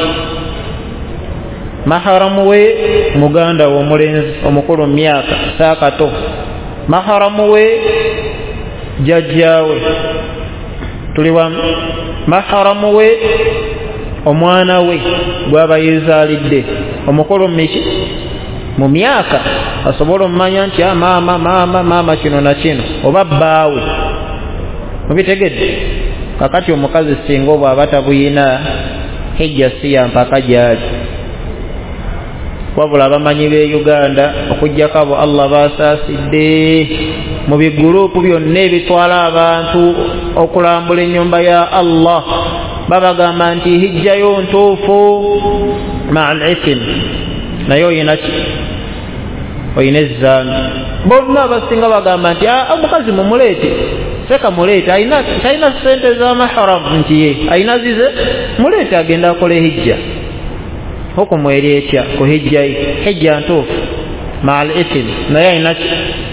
mahramu we muganda we omulenzi omukulu mu myaka saakato mahramu we jjajjaawe tuli wamu mahramu we omwana we gwaba yeezaalidde omukulu miki mu myaka asobola omumanya nti maama kino na kino oba bbaawe mubitegedde kakati omukazi singa obw'aba tabuyina hijja si ya mpaka gyali wabula abamanyi b'e Uganda okuggyako abo Allah baasaasidde mu biguruupu byonna ebitwala abantu okulambula ennyumba ya Allah babagamba nti hijjayo ntuufu ma'al ithm naye oyina ki oyina ezzambi bonna abasinga bagamba nti omukazi mumuleete seka muleete talina sente za mahram nti ye ayina zize muleete agenda akole hijja hukumu eri etya ku hijja ye hijja ntuufu ma'al ithm naye ayina ki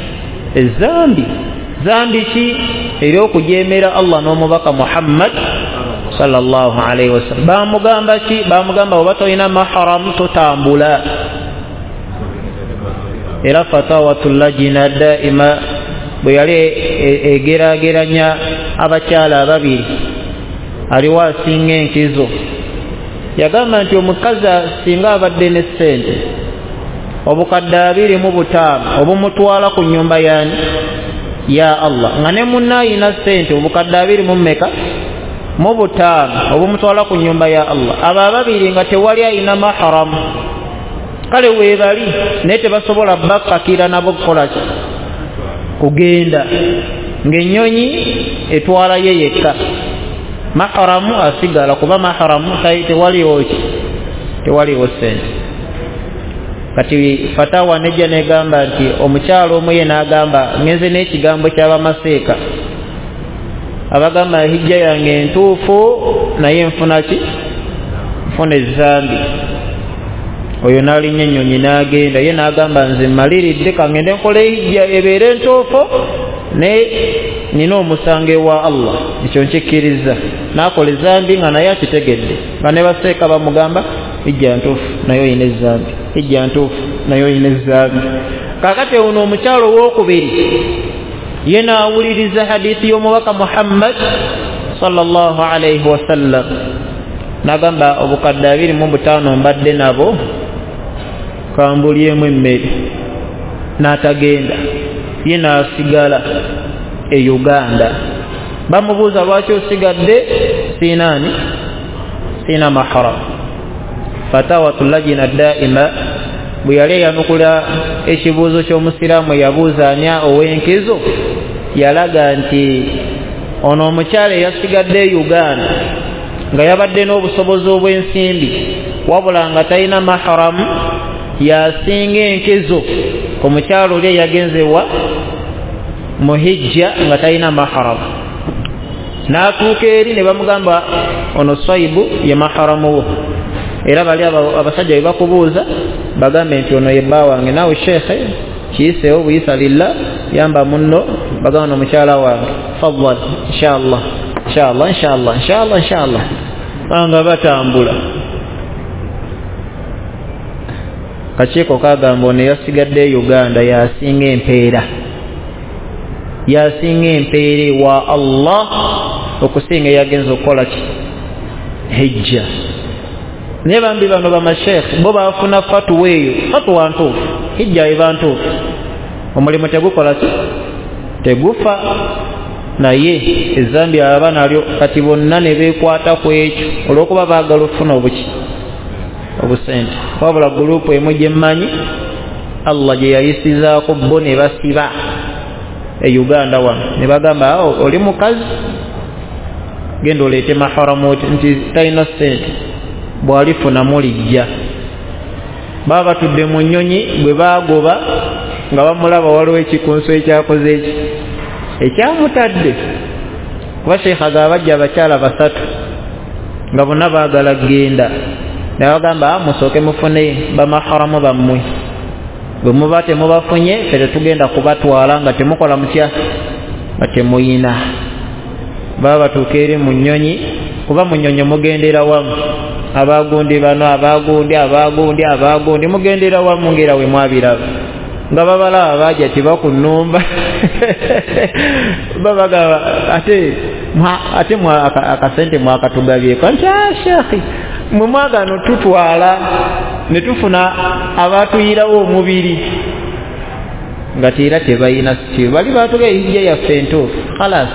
zambi ki eri okujeemera Allah n'omubaka Muhammad sallallahu alaihi wasallam bamugamba ki bamugamba oba tolina mahram totambula era fatawatul lajina daima bwe yali egeraageranya abakyala ababiri aliwo asinga enkizo yagamba nti omukazi singa abadde ne ssente obukadde 25 obumutwala ku nnyumba yaani ya Allah nga ne munna ayina ssente obukadde 25 obumutwala ku nnyumba ya Allah abo ababiri nga tewali ayina mahram kale weebali naye tebasobola bakkakira nabo kukola ki kugenda ng'ennyonyi etwala ye yekka mahramu asigala kuba mahramu tewaliwo ki tewaliwo ssente kati fatawa nejja negamba nti omukyalo omu ye n'agamba ngenze n'ekigambo ky'abamaseeka abagamba hijja yange entuufu naye nfuna ki nfuna ezzambi oyo n'alinnya ennyonyi n'agenda ye n'agamba nze mmaliridde kangende nkola hijja ebeere entuufu ne nina omusango ewa Allah ekyo nkikkiriza n'akola ezzambi nga naye akitegedde nga ne baseeka bamugamba hijja ntuufu naye oyina ezzambi hijja ntuufu naye oyina ezzambi kakati ono omukyalo ow'okubiri ye n'awuliriza hadithi y'omubaka Muhammad sallallahu alayhi wasallam nagamba obukadde 25 mbadde nabo kambulyemu emmere n'atagenda ye n'asigala e Uganda. Bamubuuza lwaki osigadde? Sina mahram. Fatawatul lajina daima bwe yali yanukula ekibuuzo ky'omusiraamu yabuuza ani ow'enkizo, yalaga nti ono omukyala yasigadde e Uganda nga yabadde n'obusobozi obw'ensimbi wabula nga talina mahram, yasinga enkizo ku mukyala oli yagenzewa mu hijja nga talina mahram. N'atuuka eri ne bamugamba ono Swaibu ye mahramu wo, era bali abasajja bwe bakubuuza bagambe nti ono ye bba wange, naawe sheekhe kiyiseewo buyisa lillah, yamba munno bagamba ono mukyala wange, faddal inshallah nga batambula. Kakiiko kagamba ono yasigadde Uganda yasinga empeera wa Allah okusinga yagenza okukola ki hijja. Naye bambi bano bamashekhe bo bafuna fatwa eyo, fatwa ntuufu, hijja eba ntuufu, omulimu tegukola ki tegufa. Naye ezambi aba nalyo kati bonna ne beekwata ku ekyo olw'okuba baagala okufuna obusente. Wabula gurupu emu gye mmanyi Allah gye yayisizaako bo ne basiba e Uganda wano ne bagamba oli mukazi genda oleete maharamu nti talina ssente, bw'alifuna mulijja. Baba batudde mu nnyonyi bwe baagoba nga bamulaba waliwo ekikunso ekyakoze eki ekyamutadde, kuba sheekha gaabajja abakyala 3 nga bonna baagala genda, ne bagamba musooke mufune bamaharamu bammwe, bwe muba temubafunye ffe tugenda kubatwala nga temukola mutya nga temuyina. Baba batuuka eri mu nnyonyi, kuba mu nnyonyi mugendera wamu, abagundi bano abagundi mugendera wamu ngera we mwabiraba, nga babalaba bajja tibakunnumba babagaba ate akasente mwakatugabyeko nti sheekhi mwe mwagano tutwala ne tufuna abatuyirawo omubiri nga tira tebayina sitiyo, bali batuga hijja yaffe entuufu, khalas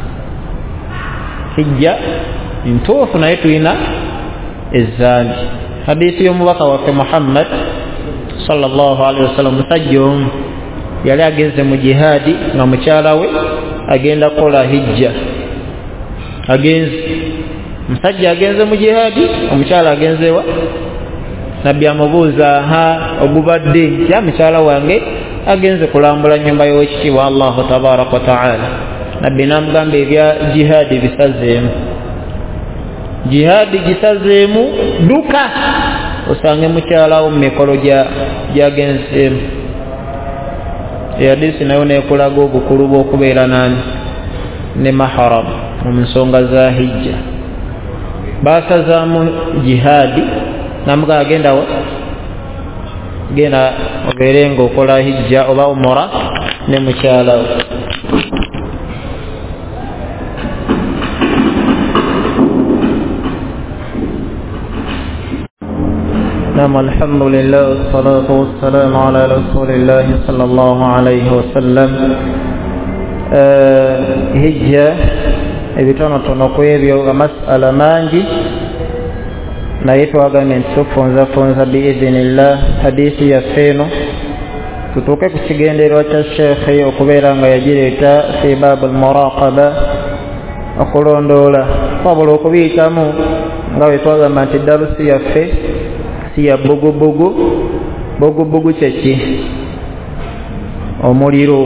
hijja ntuufu naye tulina ezzambi. Hadiisi y'omubaka waffe Muhammad sallallahu alaihi wasallam, musajja omu yali agenze mu jihadi nga mukyala we agenda kukola hijja. Musajja agenze mu jihadi, omukyala agenzewa. Nabbi amubuuza ogubadde? Ya mukyala wange agenze kulambula nnyumba y'owekitiibwa Allahu tabaraka wa ta'ala. Nabbi namugamba ebya jihadi bisazeemu, jihadi gisazeemu, duka osange mukyalawo mu mikolo gyagenzeemu. Hadisi nayo nekulaga obukulu bw'okubeera ne mahram mu nsonga za hijja. Basazaamu jihadi namuga agenda genda obeere ng'okola hijja oba umura ne mukyalawo. الحمد لله والصلاة والسلام على رسول الله صلى الله عليه وسلم. hijja ebitonotono ku ebyo amasala mangi naye twagambye nti tufunzafunza biidhinillah hadiisi yaffe eno tutuuke ku kigendererwa kya sheekhe okubeera nga yagireeta fi baabu almuraqaba, okulondoola wabula okubiyitamu nga bwe twagamba nti darusi yaffe ya bogobogo kyeki omuliro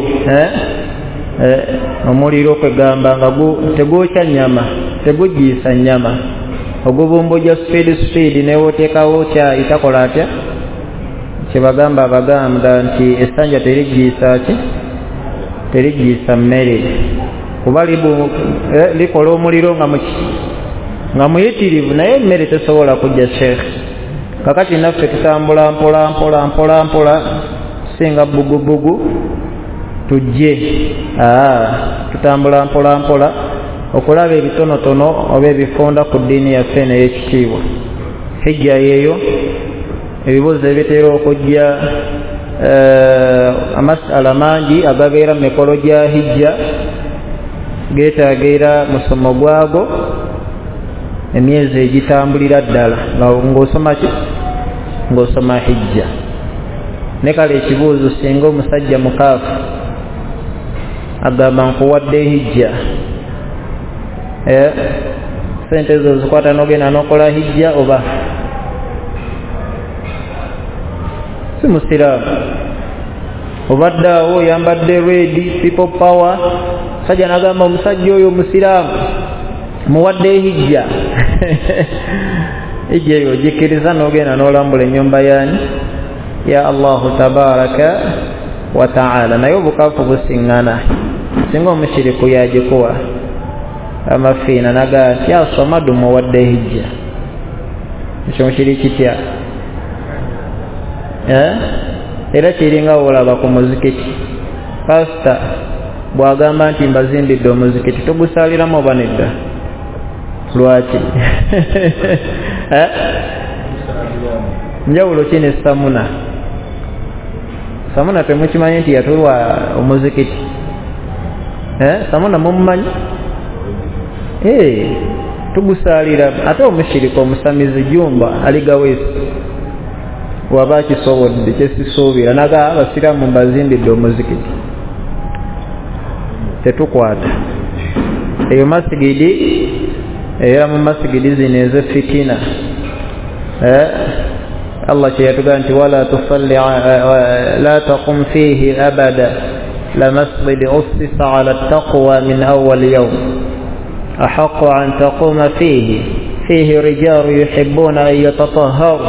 omuliro kwegamba nga tegwokya nnyama, tegugiisa nnyama, ogubumbuja speed newoteekawo kyayi takola atya, kyebagamba abagamba nti essanja terigiisa mmere, kuba likola omuliro nga muyitirivu naye emmere tesobola kujja sheekhe. Kakati naffe tutambula mpola singa bugubugu tujje, tutambula mpola okulaba ebitonotono oba ebifonda ku ddiini yaffe n'ey'ekitiibwa. Hijja yeeyo ebibuuzo ebitera okujja, amasala mangi agabeera mu mikolo gya hijja geetaagira musomo gwago emyezi egitambulira ddala ng'osoma ki? Ng'osoma hijja. Ne kale ekibuuzo singa omusajja mukaafu agamba nkuwadde hijja, sente ezo zikwata n'ogenda n'okola hijja oba si musiraamu? Obadde awo oyambadde red people power, sajja n'agamba omusajja oyo musiraamu muwadde hijja. Hijja eyo ogikiriza n'ogenda n'olambula ennyumba yaani ya Allahu tabaraka wa ta'ala. Naye obukaafu busiŋŋana. Singa omushiriku yagikuwa amafiina nagaa nti asomadu muwadde hijja, ekyo kiri kitya? Era kiringa olaba ku muzikiti pasita bw'agamba nti mbazimbidde omuzikiti tugusaaliramu oba nedda? Lwaki? Njawulo ki ne samuna? Samuna temukimanyi nti yatulwa omuzikiti? Samuna mumumanyi? Tugusaalira. Ate omushirika omusamizi jumba aligawesi waba akisobodde kyesisuubira naga abasiraamu mbazimbidde omuzikiti, tetukwata eyo masigidi. Era mu masigidi zino ezefitina Allah kyeyatugaa nti wala tusalli la taqum fihi abada lamasjidi ussisa ala taqwa min awwal yawm ahaqqu an taquma fihi rijalu yuhibbuna an yatatahharu.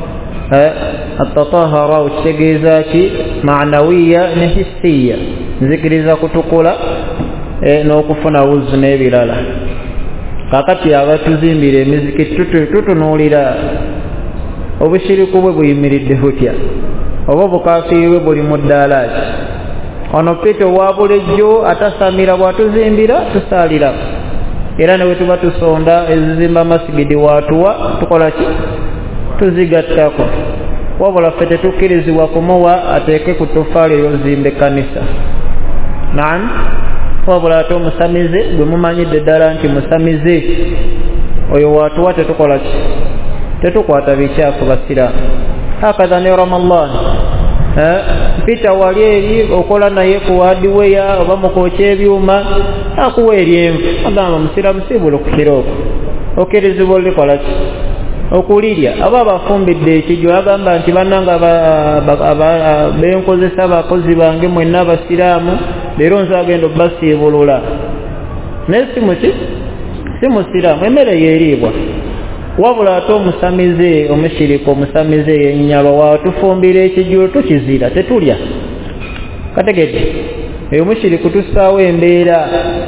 التطهر وتجهيزات معنوية نفسية nzikiriza kutukula n'okufuna wuzu n'ebirala. Kakati abatuzimbira emizikiti tutunuulira obushiriku bwe buyimiridde butya oba obukafiiri bwe buli mu ddaala ki? Ono Peter wa bulijjo atasamira bw'atuzimbira tusaalira. Era ne bwe tuba tusonda ezizimba amasigidi waatuwa tukola ki? Tuzigattako. Wabula ffe tetukkirizibwa kumuwa ateeke ku ttofaali ey'ozimba ekkanisa. Naam, wabula ate omusamize gwe mumanyidde ddala nti musamize oyo waatuwa tetukola ki? Tetukwata bikyafu basiraamu. Hakadha ne Ramadhan. Peter wali eri okola naye ku hardware oba mukookya ebyuma akuwa eryenvu agamba musiraamu sibula okukira okwo. Okkirizibwa olikola ki? Okulirya. Aba abafumbidde ekijjo agamba nti bannanga benkozesa abakozi bange mwenna abasiraamu leero nze agenda obbasiibulula. Naye si musiraamu, emmere yeeriibwa. Wabula ate omusamize omushirika omusamize yennyalwa waatufumbira ekijjulo tukizira tetulya. Kategedde eyo mushiriku tussaawo embeera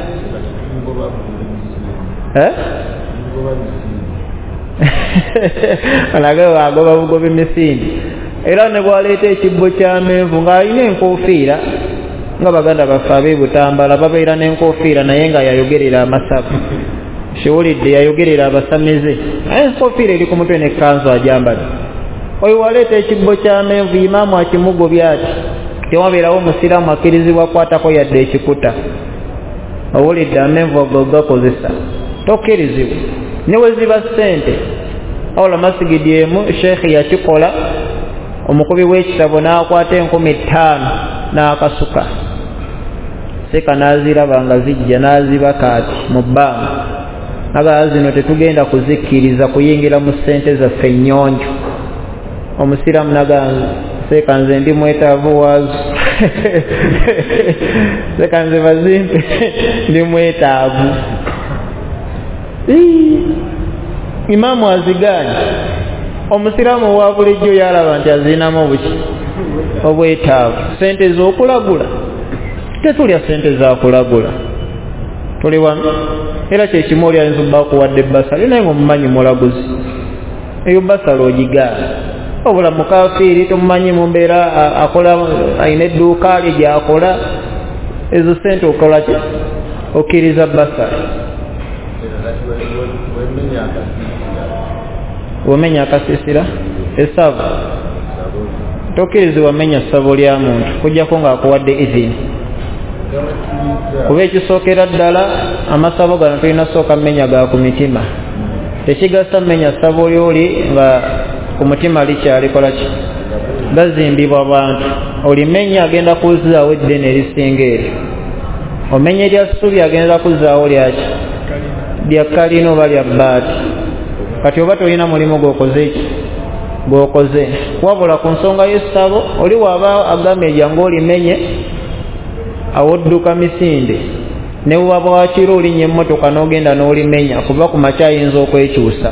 alagayo agoba bugoba emisindi. Era ne bwaleeta ekibbo ky'amenvu ng'alina enkofiira nga baganda baffe ab'ebutambala babeera n'enkofiira naye nga yayogerera amasavu. Shiwulidde yayogerera abasamize naye enkofiira eri ku mutwe n'ekkanzu ajambala. Oyo waleeta ekibbo ky'amenvu imaamu akimugobya ati tewabeerawo musiraamu akkirizibwa kwatako yadde ekikuta. Owulidde amenvu ago gakozesa tokkirizibwa. Ne we ziba ssente awula masigidi emu sheekhi yakikola omukubi w'ekitabo n'akwata 50,000 n'akasuka seka n'aziraba nga zijja n'azibaka ati mu bbanga nagaa zino tetugenda kuzikkiriza kuyingira mu ssente zaffe ennyonjo. Omusiraamu nagaa seka nze ndi mwetaavu waazo seka nze bazimpe ndi mwetaavu. Imaamu azigaanye. Omusiraamu wa bulijjo yalaba nti azinamu obuki obwetaavu. Sente z'okulagula tetulya sente za kulagula, tuli wamu. Era kyekimu oli ayinza obba akuwadde ebbasale naye ng'omumanyi mulaguzi, eyo bbasale ogigaana. Wabula mukafiiri tomumanyi mu mbeera akola ayina edduuka lye gy'akola, ezo sente okola ki? Okkiriza bbasale. wamenya akasisira esavu tokkirizibwa menya ssabo lya muntu kujjako ng'akuwadde izini kuba ekisookera ddala amasabo gano tulina sooka mmenya ga ku mitima tekigasa mmenya ssabo lyoli nga ku mutima likyalikola ki gazimbibwa abantu olimenya agenda kuzzaawo eddene erisinga eryo omenya erya ssubi agenda kuzzaawo lyaki lya kalina oba lya bbaati kati oba tolina mulimu gwokoze wabula ku nsonga y'essabo oli waaba agambye jangu olimenye awodduka misinde ne buba bwakiro olinya emmotoka n'ogenda n'olimenya kuba ku makya ayinza okwekyusa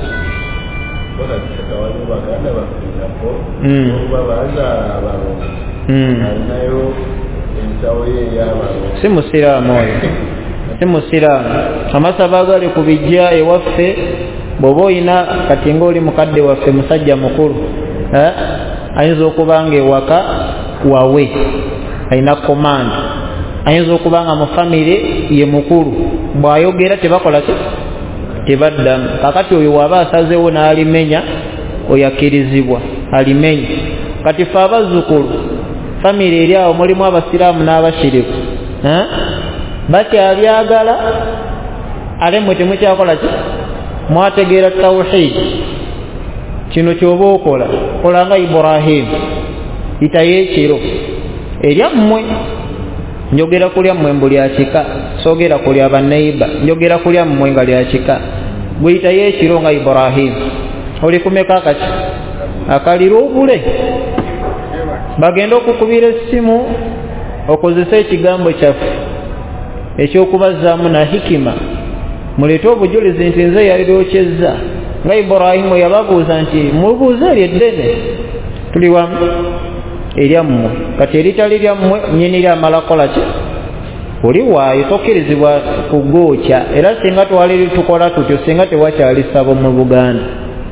si musiraamu oyo si musiraamu amasaba agali ku bijja ewaffe bw'oba oyina kati ng'oli mukadde waffe musajja mukulu ayinza okuba nga ewaka wawe ayina komanda ayinza okuba nga mu famire ye mukulu bw'ayogera tebakola ki tebaddamu kakati oyo waba asazeewo n'alimenya oyakkirizibwa alimenya kati fe abazzukulu famire eri awo mulimu abasiraamu n'abashiriku bakyalyagala ale mwe temukyakola ki mwategeera tawhid kino kyoba okola kola nga Ibrahim itayo ekiro eryammwe njogera kulya mmwe mbu lyakika soogera kulya banneiba njogera kulya mmwe nga lyakika gweyitayo ekiro nga Ibrahim oli kumeka akaki akalira obule bagenda okukubira essimu okozesa ekigambo kyaffe ekyokubazzaamu na hikima muleete obujulizi nti nze yaliryokyezza nga Ibrahimu yababuuza nti mubuuze eryo eddene tuli wamu eryammwe kati eritali lyammwe nnyini lyamala kola ki oli waayo tokkirizibwa kugookya era singa twali tukola tutyo singa tewakyali ssabo mu Buganda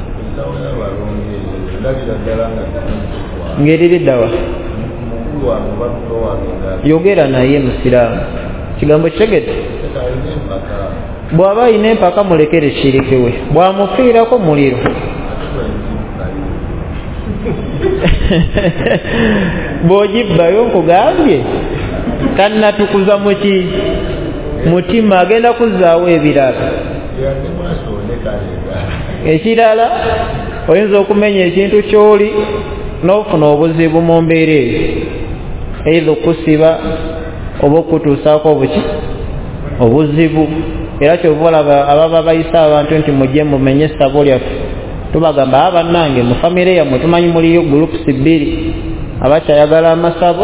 ng'eririddawa yogera naye musiraamu kigambo kitegedde bw'aba ayina empaka mulekere shirikewe bw'amufiirako muliro bw'ogibbayo nkugambye kannatukuza muki mutima agenda kuzzaawo ebirala ekirala oyinza okumenya ekintu ky'oli n'ofuna obuzibu mu mbeera eyo eitha okusiba oba okutuusaako obuki obuzibu era kyova olaba ababa bayisa abantu nti mujje mumenye essabo lyaffe tubagamba bannange mu famire yammwe tumanyi muliyo groups bbiri abakyayagala amasabo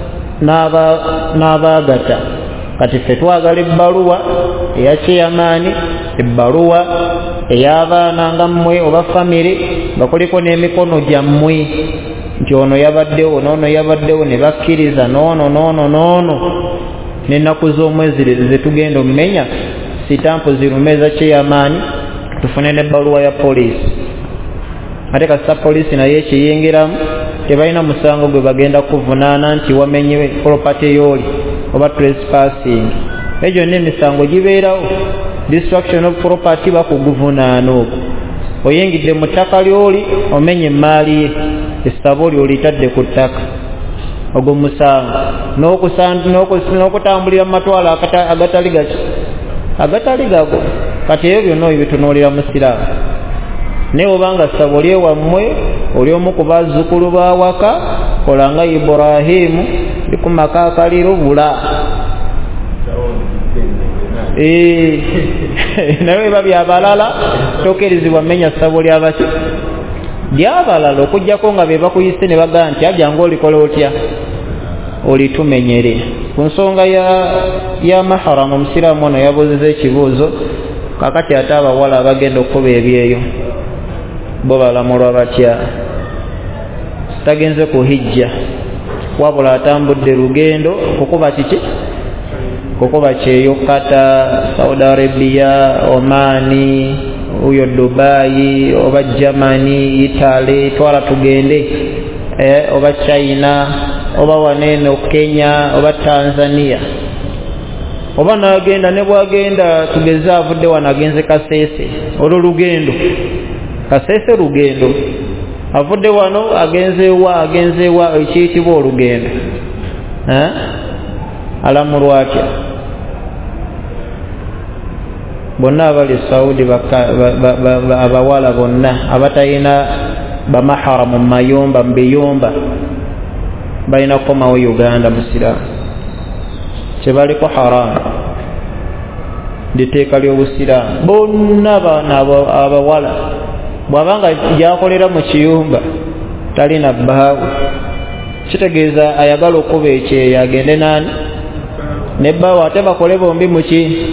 n'abaagata kati ffe twagala ebbaluwa eya chairman ebbaluwa ey'abaana nga mmwe oba famire nga kuliko n'emikono gyammwe nti ono yabaddewo n'ono yabaddewo ne bakkiriza n'ono n'ennaku z'omwezi ze tugenda omumenya sitampu zirume eza chairman tufune n'ebbaluwa ya poliisi ate kasita poliisi naye ekiyingiramu tebalina musango gwe bagenda kuvunaana nti wamenye property y'oli oba trespassing egyo n'emisango gibeerawo destruction of property bakuguvunaana ogwo oyingidde mu ttaka ly'oli omenye emmaali ye essabo ly'olitadde ku ttaka ogwo musango n'okutambulira mu matwalo agatali gago kati ebyo byonna obitunuulira musiraamu naye obanga ssabo lyewammwe oli omu ku bazzukulu bawaka kola nga Ibrahimu likumaka akaliro bula naye eba byabalala tokkirizibwa mmenya ssabo lyabaki lyabalala okujjako nga be bakuyise ne bagamba nti ajanga olikola otya olitumenyere ku nsonga ya maharamu omusiraamu ono yabuuziza ekibuuzo kakati ate abawala abagenda okukuba ebyeyo bo balamulwa batya tagenze ku hijja wabula atambudde lugendo kukuba kiki kukuba kyeyo kata Saudi Arabia Omani uyo Dubai oba Germany Italy twala tugende oba China oba waneno Kenya oba Tanzania oba n'agenda ne bwagenda tugeze avudde wano agenze Kasese olwo lugendo Kasese lugendo avudde wano agenze wa ekiyitibwa olugendo alamulwa atya bonna abali Saudi abawala bonna abatalina bamaharamu mu mayumba mu biyumba balina kukomawo Uganda musiraamu kyebaliko haramu liteeka ly'obusiraamu bonna abawala bw'abanga gyakolera mu kiyumba talina bbaawe kitegeeza ayagala okuba ekyeyo agende nani ne bbaawe ate bakole bombi mu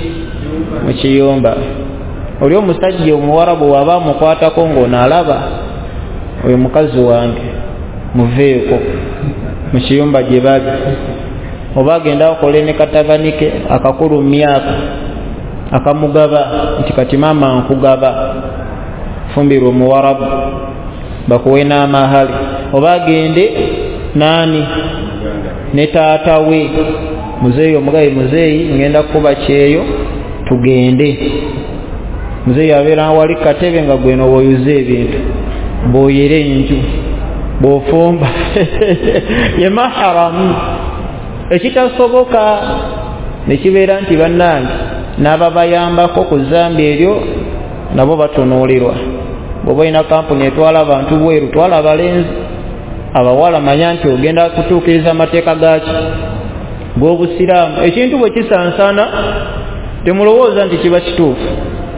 kiyumba. Oli omusajja omuwarabu waba amukwatako ng'onaalaba oyo mukazi wange muveeko mu kiyumba gye bali oba agenda akola ne katabanike akakulu myaka akamugaba nti kati maama nkugaba fumbirwa omuwarabu bakuwe n'amahali oba agende nani ne taata we muzeeyi omugabi muzeeyi ngenda kuba kyeyo tugende muzeeyi abeera wali katebe nga gwe n'oboyuza ebintu booyera enju bw'ofumba ye maharamu ekitasoboka ne kibeera nti bannange n'ababayambako ku zambi eryo nabo batunuulirwa. Bw'oba olina kampuni etwala abantu bweru twala abalenzi abawala manya nti ogenda kutuukiriza amateeka gaaki g'obusiraamu. Ekintu bwe kisansana temulowooza nti kiba kituufu,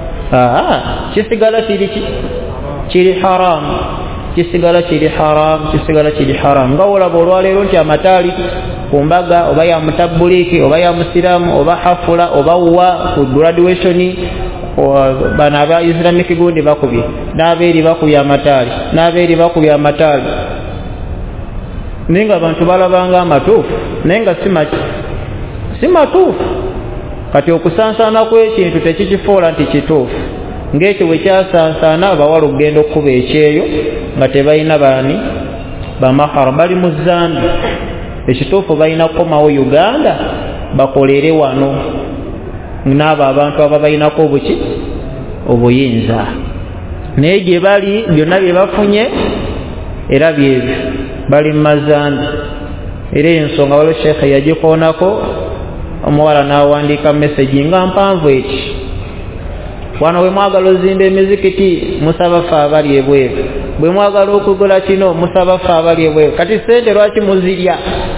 kisigala kiri haramu, kisigala kiri haramu. Nga olaba olwaleero nti amataali ku mbaga oba ya mutabuliiki oba ya musiraamu oba hafula oba wa ku graduation bano aba Islamic gundi bakubye n'abeeri bakubye amataali n'abeeri bakubye amataali naye nga abantu balabanga amatuufu naye nga si matuufu. Kati okusansaana kw'ekintu tekikifoola nti kituufu. Ng'ekyo bwe kyasansaana abawala okugenda okukuba ekyeyo nga tebalina baani bamahara bali mu zambi. Ekituufu balina kukomawo Uganda bakolere wano n'abo abantu ababalinako obuyinza. Naye gye bali byonna bye bafunye era byebyo bali mu mazambi. Era ensonga waliwo sheekhe yagikoonako omuwala n'awandiika message nga mpanvu eki wano bwe mwagala ozimba emizikiti musaba ffe abali ebweru, bwe mwagala okugula kino musaba ffe abali ebweru. Kati sente lwaki muzirya?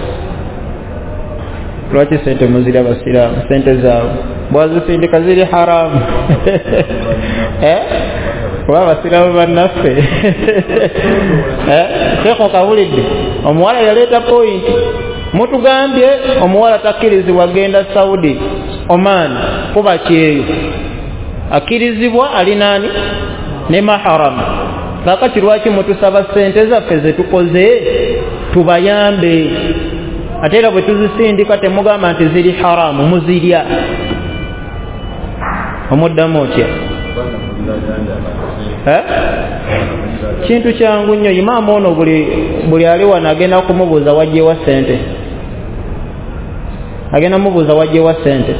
Lwaki sente muzirya basiraamu? Sente zaabwe bwazisindika ziri haramu kuba abasiraamu bannaffe Sheekh okabulidde omuwala yaleeta point mutugambye omuwala takkirizibwa genda Saudi Oman kuba kyeyo, akkirizibwa alinaani ne maharamu. Kakati lwaki mutusaba sente zaffe zetukoze tubayambe ate era bwe tuzisindika temugamba nti ziri haramu muzirya? Omuddamu otya? Kintu kyangu nnyo. Imaamu ono buli ali wano agenda kumubuuza wajjewa sente, agenda mubuuza wajjewa sente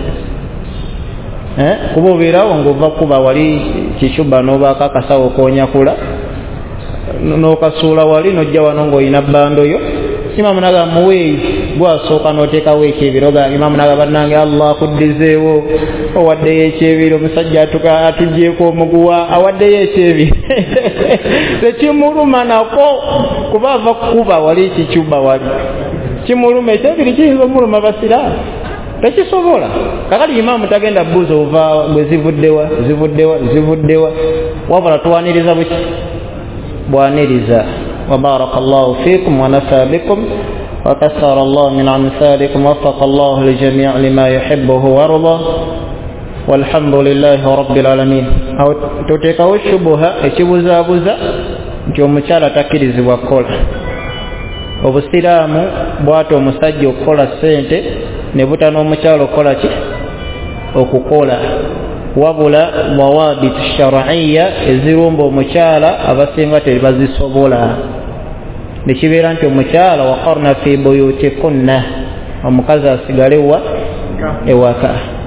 kuba obeerawo ng'ova kuba wali kicuba n'obaako akasawo koonyakula n'okasuula wali n'ojja wano ng'olina bbando yo. Imaamu naga muweeyi gwasooka n'oteekawo ekyebiroga. Imaamu naga bannange Allah akuddizeewo owaddeyo ekyebiro, omusajja atuggyeko omuguwa awaddeyo ekyebiro tekimuluma nako kuba ava kukuba wali kicuba wali kimuluma. Ekyebiri kiyinza omuluma basiraamu tekisobola. Kakati imaamu tagenda buuza ova bwe zivuddewa wabula tuwaniriza buki bwaniriza. وبارك الله فيكم ونفع بكم وكثر الله من أمثالكم وفق الله الجميع لما يحبه ويرضى والحمد لله رب العالمين. أو تتكو الشبهة ekibuzabuza nti omukyala takkirizibwa kukola. Obusiraamu bw'ate omusajja okukola ssente ne buta n'omukyala okukola ki? Okukola. Wabula mawabit shar'iyya ezirumba omukyala abasinga tebazisobola. Nekibeera nti omukyala waqarna fi buyutikunna, omukazi asigale ewaka.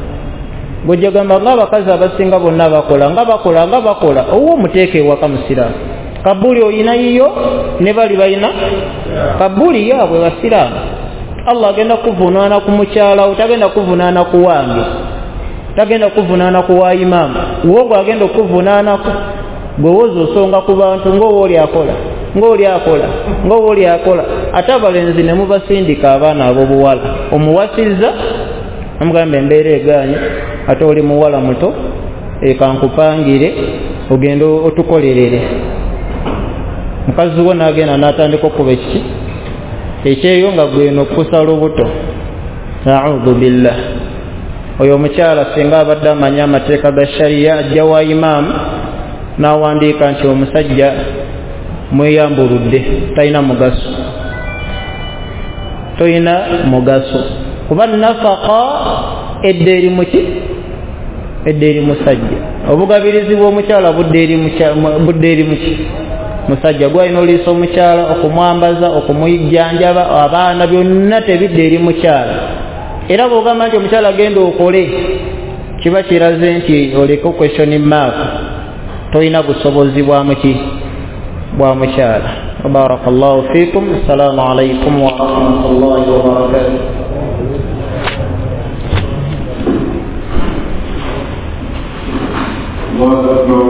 gojagamba ng'abakazi abasinga bonna bakola owo muteeke ewaka musiraamu kabuli oyina yiyo ne bali balina kabuli yaabwe basiraamu Allah agenda kuvunaana ku mukyalawo tagenda kuvunaana ku wange tagenda kuvunaana ku wa imaamu wogo agenda okuvunaanako gwewoza osonga ku bantu ng'owooli akola ate abalenzi ne mubasindika abaana ab'obuwala omuwasizza amugamba embeera eganye ate oli muwala muto ekankupangire ogenda otukolerere mukazi wo n'agenda n'atandika okuba ekiki ekyeyo nga gweno kusala obuto a'udhu billah oyo omukyala singa abadde amanya amateeka ga shariya ajja wa imaamu n'awandiika nti omusajja mweyambuludde talina mugaso toyina mugaso kuba nafaka edde eri musajja obugabirizi bw'omukyala budde eri musajja gwalina oliisa omukyala okumwambaza okumujjanjaba abaana byonna tebidde eri mukyala era bw'ogamba nti omukyala agenda okole kiba kiraze nti oleke question mark toyina busobozi bwa mukyala. Barakallahu fikum. Assalamu alaikum wa rahmatullahi wa barakatuh.